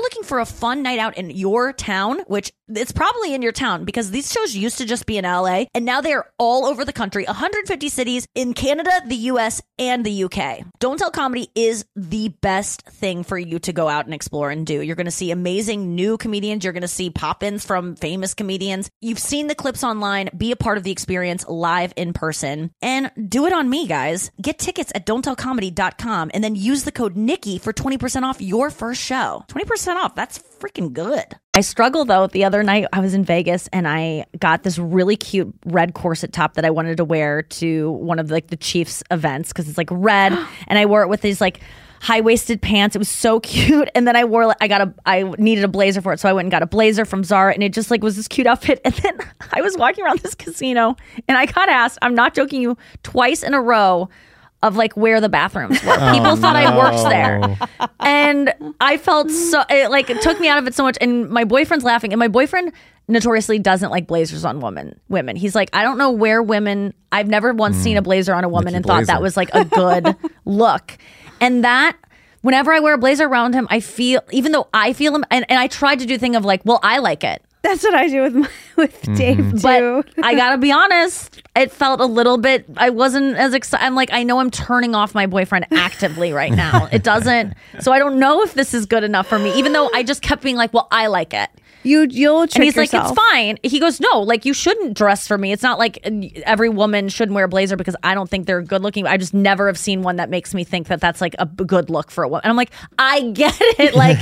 fun night out in your town, which it's probably in your town because these shows used to just be in LA and now they are all over the country, 150 cities in Canada, the US, and the UK. Don't Tell Comedy is the best thing for you to go out and explore and do. You're going to see amazing new comedians. You're going to see pop-ins from famous comedians. You've seen the clips online. Be a part of the experience live in person and do it on me, guys. Get tickets at don'ttellcomedy.com and then use the code Nikki for 20% off your first show. 20% off. That's freaking good. I struggle though. The other night I was in Vegas and I got this really cute red corset top that I wanted to wear to one of like the Chiefs events because it's like red, and I wore it with these like high-waisted pants. It was so cute. And then I needed a blazer for it, so I went and got a blazer from Zara, and it just like was this cute outfit. And then I was walking around this casino and I got asked, I'm not joking you, twice in a row of like where the bathrooms were. People thought I worked there. And I felt it took me out of it so much. And my boyfriend's laughing. And my boyfriend notoriously doesn't like blazers on women. He's like, I don't know where women, I've never once seen a blazer on a woman and thought that was like a good look. And that, whenever I wear a blazer around him, I feel, even though I feel him, and I tried to do the thing of like, well, I like it. That's what I do with Dave too. But I gotta be honest, it felt a little bit, I wasn't as excited. I'm like, I know I'm turning off my boyfriend actively right now. It doesn't, so I don't know if this is good enough for me, even though I just kept being like, well, I like it. You'll trick and he's yourself. like, it's fine. He goes, no, like you shouldn't dress for me. It's not like every woman shouldn't wear a blazer because I don't think they're good looking. I just never have seen one that makes me think that that's like a good look for a woman. And I'm like, I get it. Like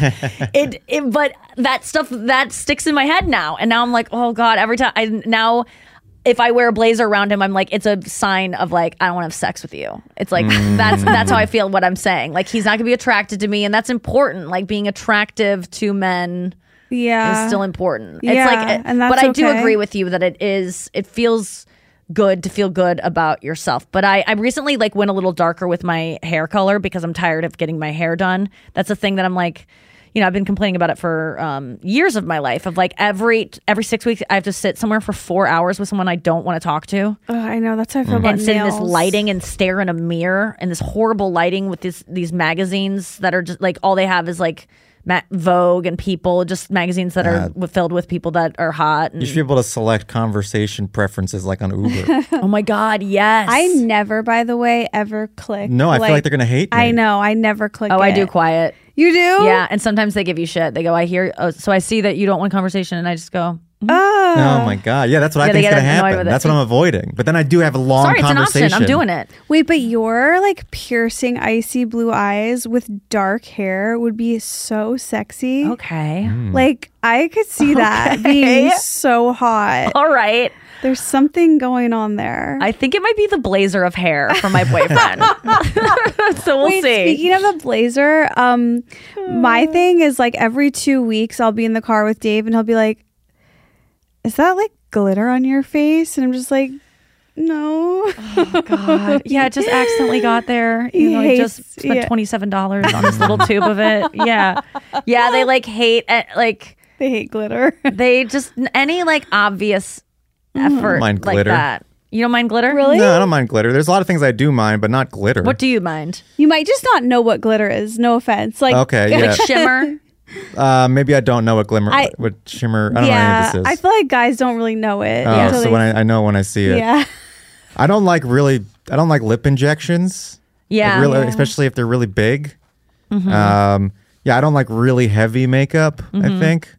it but that stuff that sticks in my head now. And now I'm like, oh God, every time if I wear a blazer around him, I'm like, it's a sign of like, I don't want to have sex with you. It's like, that's how I feel what I'm saying. Like he's not gonna be attracted to me. And that's important. Like being attractive to men is still important. Yeah, it's like, and that's but I do okay. agree with you that it feels good to feel good about yourself. But I recently like went a little darker with my hair color because I'm tired of getting my hair done. That's a thing that I'm like, I've been complaining about it for years of my life, of like every 6 weeks I have to sit somewhere for 4 hours with someone I don't want to talk to. Oh, I know, that's how I feel about and sit in this nails. lighting and stare in a mirror and this horrible lighting with these magazines that are just like, all they have is like Vogue and People, just magazines that are filled with people that are hot. And You should be able to select conversation preferences like on Uber. oh my God, yes. I never, by the way, ever click. No, I feel like they're going to hate me. I know, I never click. I do quiet. You do? Yeah, and sometimes they give you shit. They go, I hear, so I see that you don't want conversation, and I just go, Oh my God. Yeah, that's what I think is going to happen. That's what I'm avoiding. But then I do have a long sorry, conversation. it's an option. I'm doing it. Wait, but your like piercing icy blue eyes with dark hair would be so sexy. Okay. Like I could see that being so hot. All right. There's something going on there. I think it might be the blazer of hair from my boyfriend. So we'll Wait, see. speaking of the blazer, my thing is like every 2 weeks I'll be in the car with Dave and he'll be like, is that like glitter on your face? And I'm just like, no. Oh God. Yeah, it just accidentally got there. I just spent $27 on this little tube of it. Yeah. Yeah, they like hate like they hate glitter. They just any like obvious effort mind like glitter. that. You don't mind glitter? Really? No, I don't mind glitter. There's a lot of things I do mind, but not glitter. What do you mind? You might just not know what glitter is. No offense. Like Okay, yeah. Like shimmer? Maybe I don't know what what shimmer. I don't know any of this is. I feel like guys don't really know it. Oh, until so they- when I know when I see it. yeah. I don't like lip injections. Yeah. Like really, especially if they're really big. Mm-hmm. I don't like really heavy makeup, I think.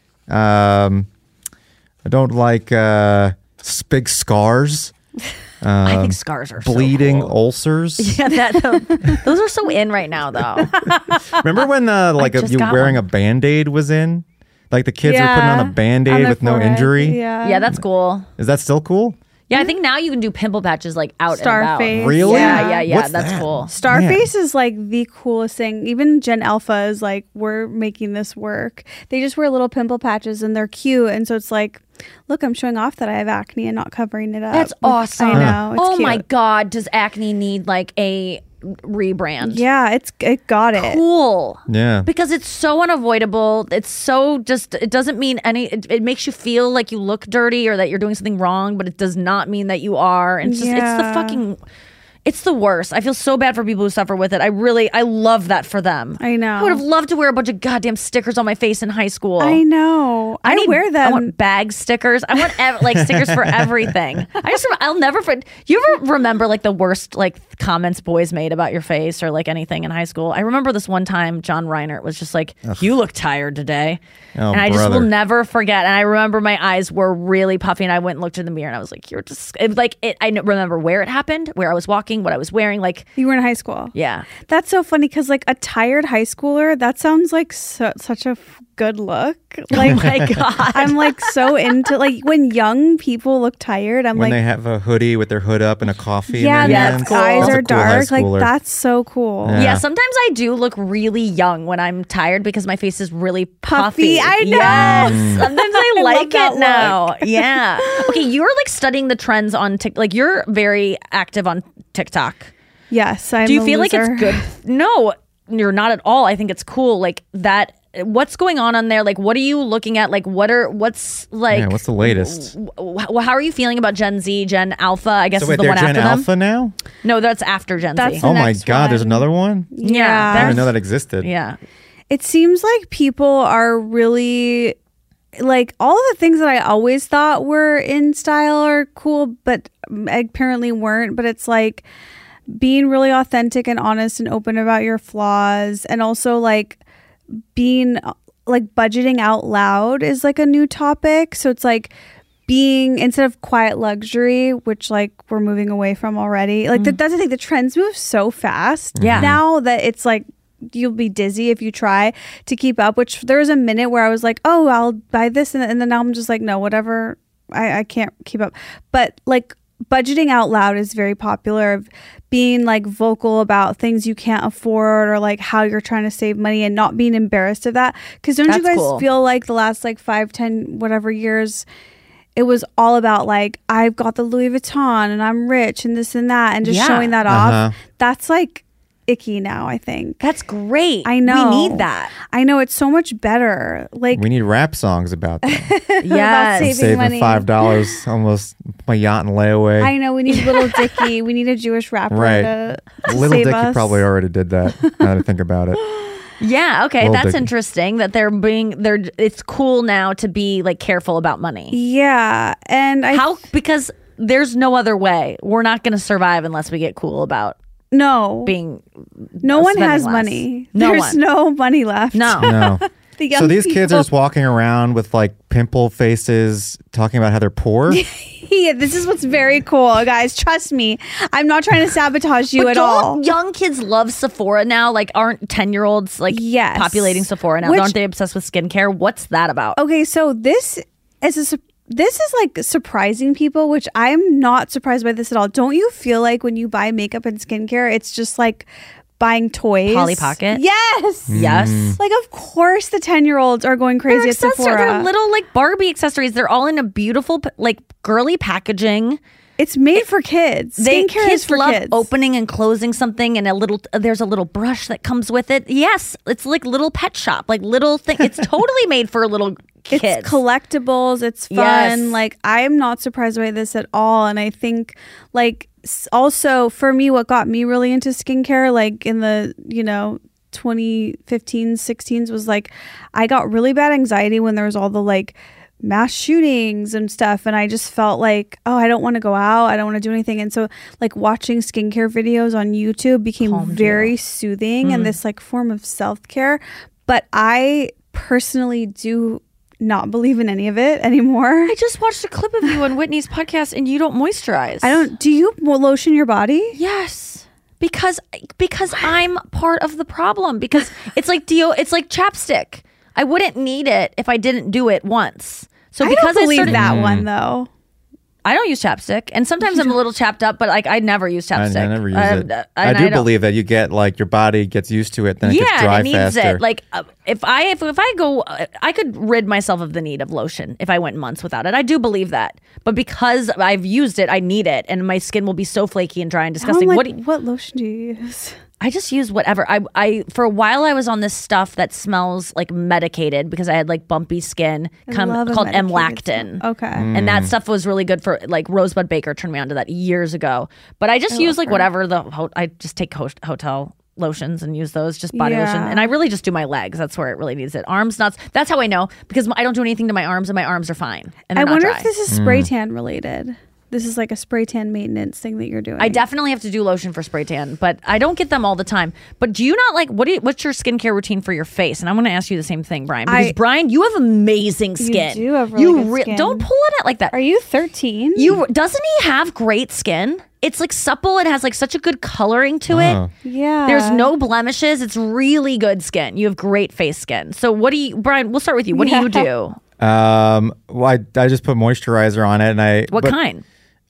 I don't like big scars. I think scars are Bleeding so cool. ulcers. Yeah, those are so in right now, though. Remember when just you got wearing one. a Band-Aid was in? Like the kids were putting on a On Band-Aid their with no forehead. injury? Yeah. Yeah, that's cool. Is that still cool? Yeah, I think now you can do pimple patches like out Starface. and about. Really? Yeah. What's That's that? cool. Starface is like the coolest thing. Even Gen Alpha is like, we're making this work. They just wear little pimple patches and they're cute. And so it's like, look, I'm showing off that I have acne and not covering it up. That's awesome. I know. It's oh cute. my God, does acne need like a rebrand? Yeah, it got it. Cool. Yeah. Because it's so unavoidable. It's so just, it doesn't mean it makes you feel like you look dirty or that you're doing something wrong, but it does not mean that you are. And it's just, it's the Yeah. fucking, It's the worst. I feel so bad for people who suffer with it. I love that for them. I know. I would have loved to wear a bunch of goddamn stickers on my face in high school. I know. I wear them. I want bag stickers. I want like stickers for everything. I'll never forget. You ever remember like the worst like comments boys made about your face or like anything in high school? I remember this one time John Reinert was just like, "You look tired today," and I just will never forget. And I remember my eyes were really puffy, and I went and looked in the mirror, and I was like, "You're just like it." I remember where it happened, where I was walking, what I was wearing. Like you were in high school. Yeah, that's so funny because like a tired high schooler, that sounds like such a good look. Like, oh my God, I'm like so into like when young people look tired. I'm when like they have a hoodie with their hood up and a coffee. Yeah, in their their hands. eyes That's a are cool high dark. Like schooler. that's so cool. Yeah. Yeah, sometimes I do look really young when I'm tired because my face is really puffy. I know. Yes. Sometimes I I like love it that now. Yeah. Okay, you're like studying the trends on TikTok. Like you're very active on TikTok. Yes, I'm Do you a feel loser. like it's good? No, you're not at all. I think it's cool. Like that. What's going on there? Like, what are you looking at? Like, what's like? Yeah, what's the latest? How are you feeling about Gen Z, Gen Alpha? I guess So is wait, the they're one Gen after Alpha them. now? No, that's after Gen That's Z. the Oh my next God, there's one. another one? I Yeah. didn't know that existed. Yeah. It seems like people are really like all of the things that I always thought were in style or cool, but apparently weren't. But it's like being really authentic and honest and open about your flaws, and also like being like budgeting out loud is like a new topic. So it's like being, instead of quiet luxury, which like we're moving away from already, like that's the thing, the trends move so fast Yeah. now that it's like you'll be dizzy if you try to keep up, which there was a minute where I was like, oh, I'll buy this, and then now I'm just like, no, whatever, I can't keep up. But like budgeting out loud is very popular, of being like vocal about things you can't afford, or like how you're trying to save money and not being embarrassed of that. Because don't That's you guys cool. feel like the last like 5-10 whatever years it was all about like, I've got the Louis Vuitton and I'm rich and this and that, and just Yeah. showing that off? That's like icky now, I think. That's great. I know. We need that. I know, it's so much better. Like We need rap songs about that. about Yes. saving Saving money. $5, almost my yacht and layaway. I know, we need Little Dicky. We need a Jewish rapper Right. to Little save Dicky us. probably already did that. Now that I think about it. Yeah. Okay. Little That's Dicky. interesting that it's cool now to be like careful about money. Yeah, and Because there's no other way. We're not going to survive unless we get cool about no being. no one spending has less. money. No There's one. no money left. No. No. The young So these kids are people- just walking around with like pimple faces talking about how they're poor. Yeah, this is what's very cool, guys. Trust me, I'm not trying to sabotage you But at don't all. young kids love Sephora now? Like, aren't 10-year-olds like Yes. populating Sephora now? Which- Aren't they obsessed with skincare? What's that about? Okay, so this is like surprising people, which I'm not surprised by this at all. Don't you feel like when you buy makeup and skincare, it's just like buying toys? Polly Pocket? Yes. Yes. Like, of course, the 10-year-olds are going They're crazy at Sephora. They're little like Barbie accessories. They're all in a beautiful like girly packaging. It's made for kids. Skincare Kids is for love kids. opening and closing something, and there's a little brush that comes with it. Yes, it's like little pet shop, like little thing. It's totally made for little kids. It's collectibles. It's fun. Yes. Like, I'm not surprised by this at all. And I think, like, also for me, what got me really into skincare, like in the 2015 16s, was like I got really bad anxiety when there was all the like mass shootings and stuff, and I just felt like, oh, I don't want to go out, I don't want to do anything. And so like watching skincare videos on YouTube became Calmed very you. soothing and this like form of self-care. But I personally do not believe in any of it anymore. I just watched a clip of you on Whitney's podcast, and you don't moisturize. I don't. Do you lotion your body? Yes. Because I'm part of the problem. Because it's like it's like chapstick. I wouldn't need it if I didn't do it once. So I because don't believe started, that one though. I don't use chapstick, and sometimes I'm a little chapped up, but like I never use I chapstick. never use it. I and do don't- believe that you get like your body gets used to it, then it gets Yeah, dry it needs faster. it. Like if I go, I could rid myself of the need of lotion if I went months without it. I do believe that, but because I've used it, I need it, and my skin will be so flaky and dry and disgusting. I'm like, what lotion do you use? I just use whatever. I for a while I was on this stuff that smells like medicated because I had like bumpy skin love a called medicated M-Lactin. smell. Okay. And that stuff was really good for like Rosebud Baker turned me on to that years ago. But I just use like whatever I just take hotel lotions and use those, just body lotion. And I really just do my legs. That's where it really needs it. Arms, nuts. That's how I know because I don't do anything to my arms and my arms are fine. And I they're not wonder dry. if this is spray tan related. This is like a spray tan maintenance thing that you're doing. I definitely have to do lotion for spray tan, but I don't get them all the time. But do you not like what's your skincare routine for your face? And I'm going to ask you the same thing, Brian. Because Brian, you have amazing skin. You do have really good skin. Don't pull it out like that. Are you 13? Doesn't he have great skin? It's like supple. It has like such a good coloring to it. Yeah. There's no blemishes. It's really good skin. You have great face skin. So Brian, we'll start with you. What do you do? Well, I just put moisturizer on it, and What kind?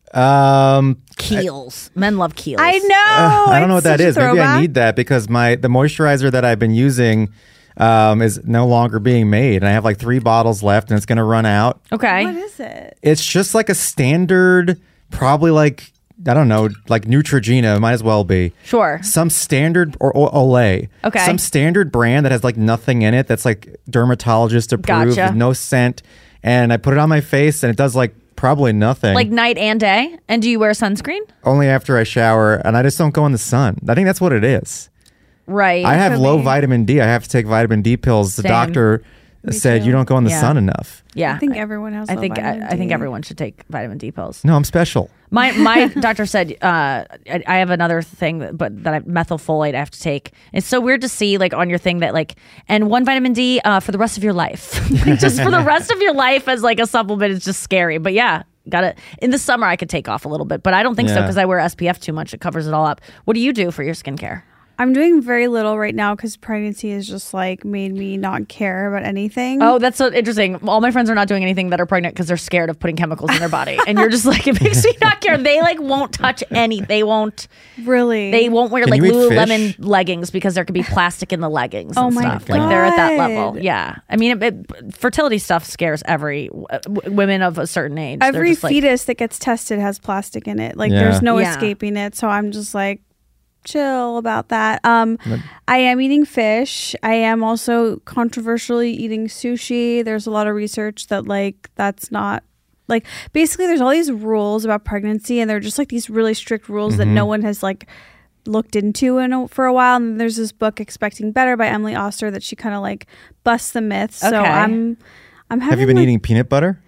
Kiehl's. Men love Kiehl's. I know. I don't know what that It's is. such a Maybe I throwback. need that because the moisturizer that I've been using is no longer being made, and I have like 3 bottles left, and it's going to run out. Okay. What is it? It's just like a standard, probably like I don't know, like Neutrogena. It might as well be. Sure. Some standard or Olay. Okay. Some standard brand that has like nothing in it. That's like dermatologist approved, Gotcha. with no scent, and I put it on my face, and it does like probably nothing. Like night and day? And do you wear sunscreen? Only after I shower, and I just don't go in the sun. I think that's what it is. Right. I have low vitamin D. I have to take vitamin D pills. The Same. doctor said you don't go in the sun enough. Yeah. I think everyone has. I low think vitamin I think D. everyone should take vitamin D pills. No, I'm special. My doctor said I have another thing methylfolate I have to take. It's so weird to see like on your thing that like and 1 vitamin D for the rest of your life. Like, just for the rest of your life as like a supplement is just scary. But yeah, got it. In the summer I could take off a little bit, but I don't think so Yeah. because I wear SPF too much. It covers it all up. What do you do for your skincare? I'm doing very little right now because pregnancy has just like made me not care about anything. Oh, that's so interesting. All my friends are not doing anything that are pregnant because they're scared of putting chemicals in their body. And you're just like, it makes me not care. They like won't touch any. They won't Really? wear Can like you eat Lululemon fish? leggings because there could be plastic in the leggings Oh and my stuff. Like they're at that God. level. Yeah. I mean, fertility stuff scares every women of a certain age. They're Every just like, fetus that gets tested has plastic in it. Like Yeah. there's no Yeah. escaping it. So I'm just like chill about that. I am eating fish. I am also controversially eating sushi. There's a lot of research that like that's not like basically there's all these rules about pregnancy and they're just like these really strict rules that no one has like looked into for a while. And there's this book Expecting Better by Emily Oster that she kind of like busts the myths. So Okay. I'm having Have you been like- eating peanut butter?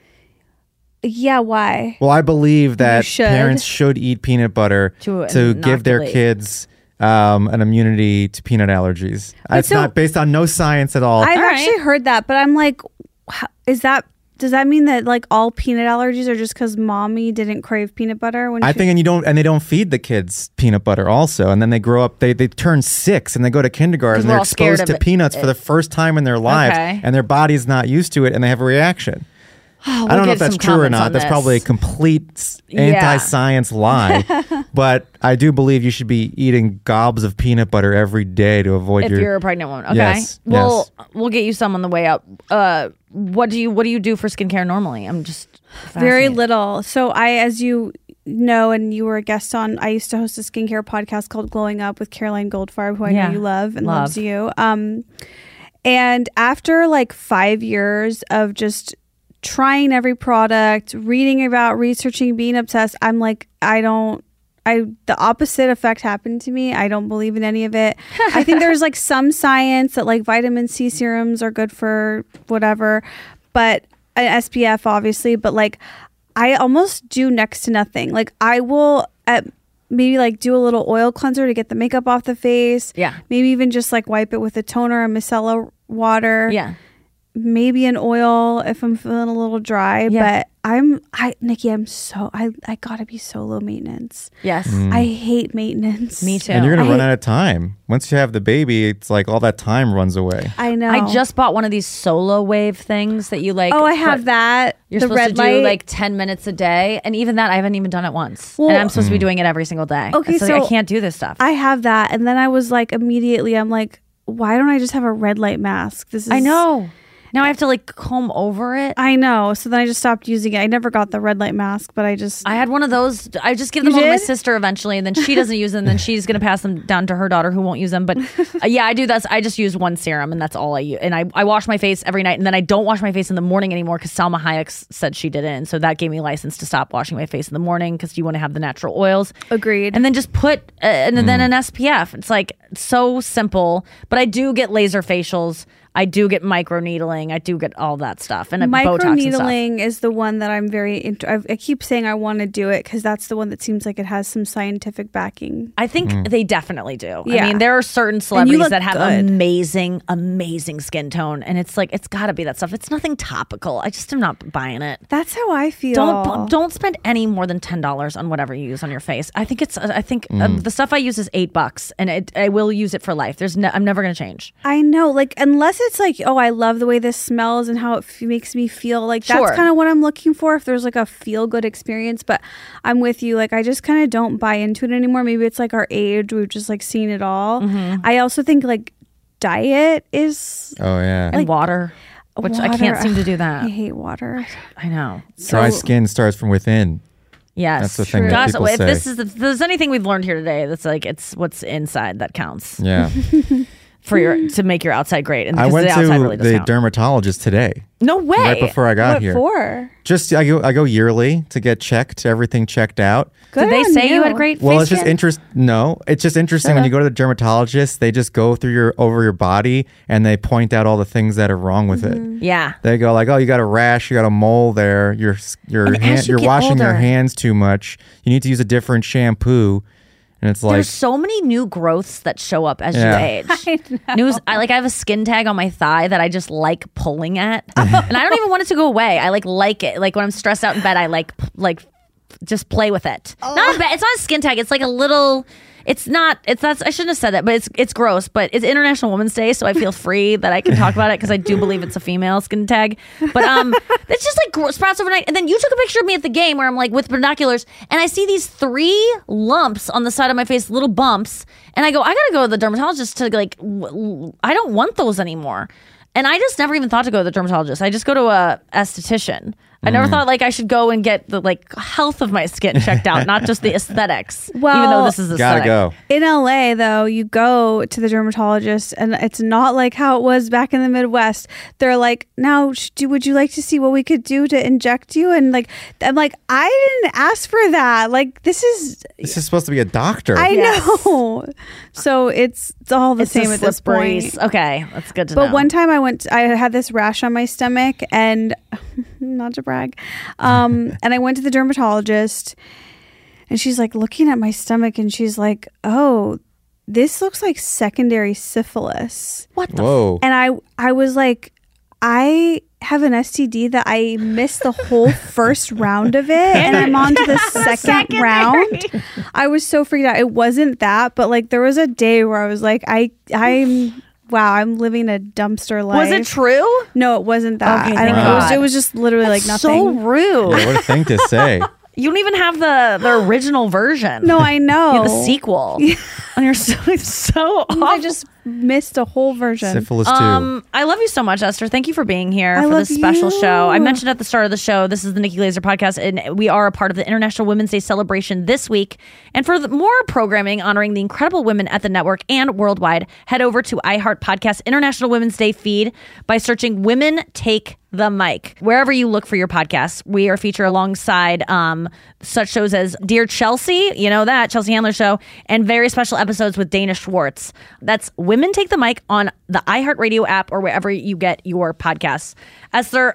Yeah, why? Well, I believe that should. parents should eat peanut butter To give their inoculate. kids an immunity to peanut allergies. It's so- not based on no science at all. I've All right. actually heard that, but I'm like, does that mean that like all peanut allergies are just because mommy didn't crave peanut butter when I she think, and they don't feed the kids peanut butter also, and then they grow up, they turn 6 and they go to kindergarten 'Cause and we're they're all scared exposed of to peanuts for the first time in their lives, Okay. and their body's not used to it, and they have a reaction. I we'll don't know get if that's some true or comments not. on That's this. probably a complete Yeah. anti-science lie. But I do believe you should be eating gobs of peanut butter every day to avoid if you're a pregnant woman. Okay. Yes, We'll get you some on the way out. What do you do for skincare normally? I'm just very fascinated. little. So as you know, and you were a guest on, I used to host a skincare podcast called Glowing Up with Caroline Goldfarb, who I Yeah. know you love and Love. loves you. And after like 5 years of just trying every product, reading about, researching, being obsessed, I'm like, the opposite effect happened to me. I don't believe in any of it. I think there's like some science that like vitamin C serums are good for whatever, but SPF obviously, but like I almost do next to nothing. Like I will maybe like do a little oil cleanser to get the makeup off the face. Yeah. Maybe even just like wipe it with a toner and micellar water. Yeah. Maybe an oil if I'm feeling a little dry. Yeah. But Nikki, I gotta be so low maintenance. Yes. I hate maintenance. Me too. And you're going to I run hate- out of time. Once you have the baby, it's like all that time runs away. I know. I just bought one of these solo wave things that you like. I have put- that. You're the supposed red to do light. like 10 minutes a day. And even that, I haven't even done it once. Well- and I'm supposed to be doing it every single day. Okay, It's like, so I can't do this stuff. I have that, and then I was like, immediately, I'm like, why don't I just have a red light mask? I know. Now I have to like comb over it. I know. So then I just stopped using it. I never got the red light mask, but I had one of those. I just give You them all to my did? sister eventually, and then she doesn't use them. And then she's going to pass them down to her daughter who won't use them. But yeah, I do that. I just use one serum, and that's all I use. And I wash my face every night, and then I don't wash my face in the morning anymore because Salma Hayek said she didn't. And so that gave me license to stop washing my face in the morning because you want to have the natural oils. Agreed. And then just put and then an SPF. It's like so simple. But I do get laser facials. I do get microneedling. I do get all that stuff. And Botox and stuff. Microneedling is the one that I'm very I keep saying I want to do it because that's the one that seems like it has some scientific backing. I think they definitely do. Yeah. I mean, there are certain you celebrities look that have good. amazing skin tone. And it's like, it's got to be that stuff. It's nothing topical. I just am not buying it. That's how I feel. Don't spend any more than $10 on whatever you use on your face. I think the stuff I use is $8 and I will use it for life. I'm never going to change. I know, like, unless it's like, oh, I love the way this smells and how it makes me feel. Like, Sure. that's kind of what I'm looking for if there's like a feel good experience. But I'm with you. Like, I just kind of don't buy into it anymore. Maybe it's like our age. We've just like seen it all. Mm-hmm. I also think like diet is Oh yeah. And water, which I can't water. seem to do that. I hate water. I know. Dry skin starts from within. Yes. That's the thing that Gosh, people if say. if there's anything we've learned here today, that's like it's what's inside that counts Yeah. to make your outside great. And I because went the outside to really does the count. dermatologist today. No way. Right before I got What here. for? Just I go yearly to get checked, everything checked out. Good Did they on say you had great Well, face it's just skin? No, it's just interesting when you go to the dermatologist. They just go through over your body and they point out all the things that are wrong with it. Yeah. They go like, "Oh, you got a rash, you got a mole there. You're And as you you're get washing your older- hands too much. You need to use a different shampoo." And it's like, There's so many new growths that show up as Yeah. you age. I have a skin tag on my thigh that I just like pulling at, and I don't even want it to go away. I like it. Like when I'm stressed out in bed, I like just play with it. Not a bed. It's not a skin tag. It's like a little. It's not. I shouldn't have said that, but it's gross. But it's International Women's Day, so I feel free that I can talk about it because I do believe it's a female skin tag. But it's just like sprouts overnight. And then you took a picture of me at the game where I'm like with binoculars, and I see these 3 lumps on the side of my face, little bumps, and I go, I gotta go to the dermatologist to like. I don't want those anymore. And I just never even thought to go to the dermatologist. I just go to a esthetician. I never thought like I should go and get the like health of my skin checked out, not just the aesthetics. Even though Well, this is gotta aesthetic. go. In LA, though, you go to the dermatologist, and it's not like how it was back in the Midwest. They're like, "Now, would you like to see what we could do to inject you?" And like, I'm like, I didn't ask for that. Like, this is supposed to be a doctor. I Yes. know. So it's all the It's same a at this slippery point. Okay, that's good to know. But one time I had this rash on my stomach, and not to brag, and I went to the dermatologist, and she's like looking at my stomach, and she's like, "Oh, this looks like secondary syphilis." What the Whoa. And I was like, I have an STD that I missed the whole first round of it, and I'm on to the second round. I was so freaked out. It wasn't that, but like there was a day where I was like, I'm wow, I'm living a dumpster life. Was it true? No, it wasn't that. Okay, I don't thank know. God. It was just literally like That's nothing. so rude. Yeah, what a thing to say. You don't even have the original version. No, I know. You have the sequel. And you're so awful. I just missed a whole version. Syphilis too. I love you so much, Esther. Thank you for being here I for love this special you. show. I mentioned at the start of the show, this is the Nikki Glaser podcast, and we are a part of the International Women's Day celebration this week. And for more programming honoring the incredible women at the network and worldwide, head over to iHeart Podcast International Women's Day feed by searching Women Take the Mic. Wherever you look for your podcasts, we are featured alongside such shows as Dear Chelsea, you know that, Chelsea Handler Show, and very special episodes with Dana Schwartz. That's Women Take the Mic on the iHeartRadio app or wherever you get your podcasts. Esther,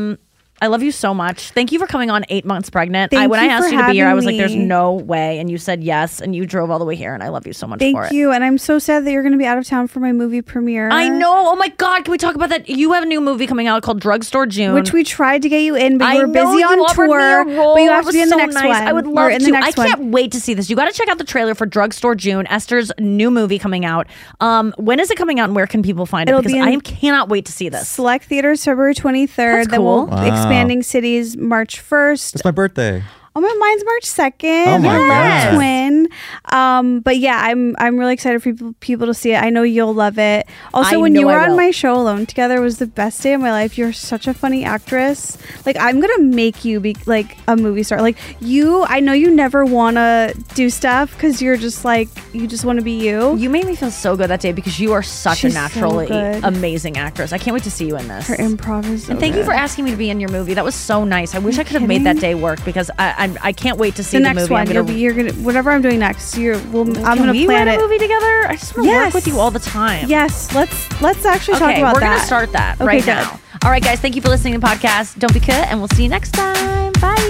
I love you so much. Thank you for coming on 8 months pregnant. Thank When I you asked for you to be here, I was like, having there's me. no way. And you said yes, and you drove all the way here, and I love you so much for it. Thank you. And I'm so sad that you're going to be out of town for my movie premiere. I know. Oh my God. Can we talk about that? You have a new movie coming out called Drugstore June. Which we tried to get you in, but I you were know busy you on offered me tour. a role. But you have It to was be in the so next nice. one. I would You're love in to. the next I can't one. wait to see this. You got to check out the trailer for Drugstore June, Esther's new movie coming out. When is it coming out, and where can people find it? It'll Because be in I cannot wait to see this. Select theaters February 23rd. That's Then we'll cool. Wow. expanding cities March 1st. It's my birthday. Oh, mine's March 2nd. Oh my I'm a God. twin. But yeah, I'm really excited for people to see it. I know you'll love it. Also, I when know you were I on will. my show Alone Together, it was the best day of my life. You're such a funny actress. Like, I'm gonna make you be like a movie star. Like I know you never want to do stuff because you're just like, you just want to be you. You made me feel so good that day because you are such She's a so naturally good. amazing actress. I can't wait to see you in this. Her improv is so And thank you good. for asking me to be in your movie. That was so nice. I wish I could have made kidding? that day work because I can't wait to see the the, next movie. one. You're gonna whatever I'm doing next. I'm Can gonna we plan write it. a movie together? I just want to work with you all the time. Yes, let's actually talk Okay, about we're that. gonna start that Okay, right good. now. All right, guys. Thank you for listening to the podcast. Don't be cut, and we'll see you next time.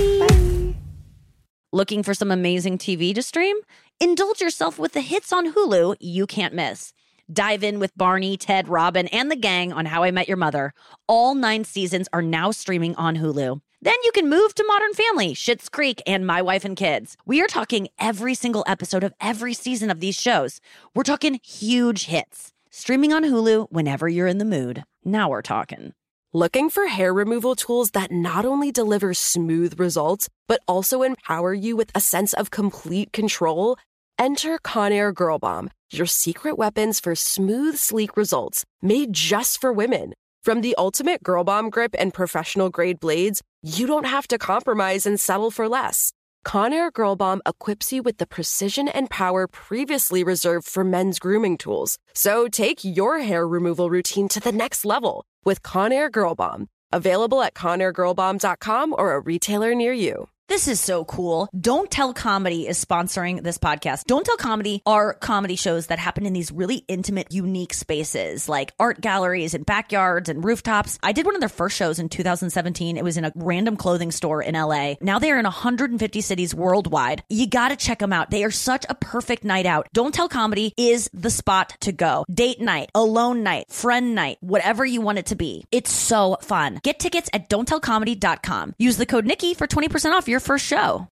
Bye. Looking for some amazing TV to stream? Indulge yourself with the hits on Hulu you can't miss. Dive in with Barney, Ted, Robin, and the gang on How I Met Your Mother. All 9 seasons are now streaming on Hulu. Then you can move to Modern Family, Schitt's Creek, and My Wife and Kids. We are talking every single episode of every season of these shows. We're talking huge hits. Streaming on Hulu whenever you're in the mood. Now we're talking. Looking for hair removal tools that not only deliver smooth results, but also empower you with a sense of complete control? Enter Conair Girl Bomb, your secret weapons for smooth, sleek results, made just for women. From the ultimate Girl Bomb grip and professional grade blades, you don't have to compromise and settle for less. Conair Girl Bomb equips you with the precision and power previously reserved for men's grooming tools. So take your hair removal routine to the next level with Conair Girl Bomb. Available at ConairGirlBomb.com or a retailer near you. This is so cool. Don't Tell Comedy is sponsoring this podcast. Don't Tell Comedy are comedy shows that happen in these really intimate, unique spaces like art galleries and backyards and rooftops. I did one of their first shows in 2017. It was in a random clothing store in LA. Now they are in 150 cities worldwide. You got to check them out. They are such a perfect night out. Don't Tell Comedy is the spot to go. Date night, alone night, friend night, whatever you want it to be. It's so fun. Get tickets at don'ttellcomedy.com. Use the code Nikki for 20% off your first show.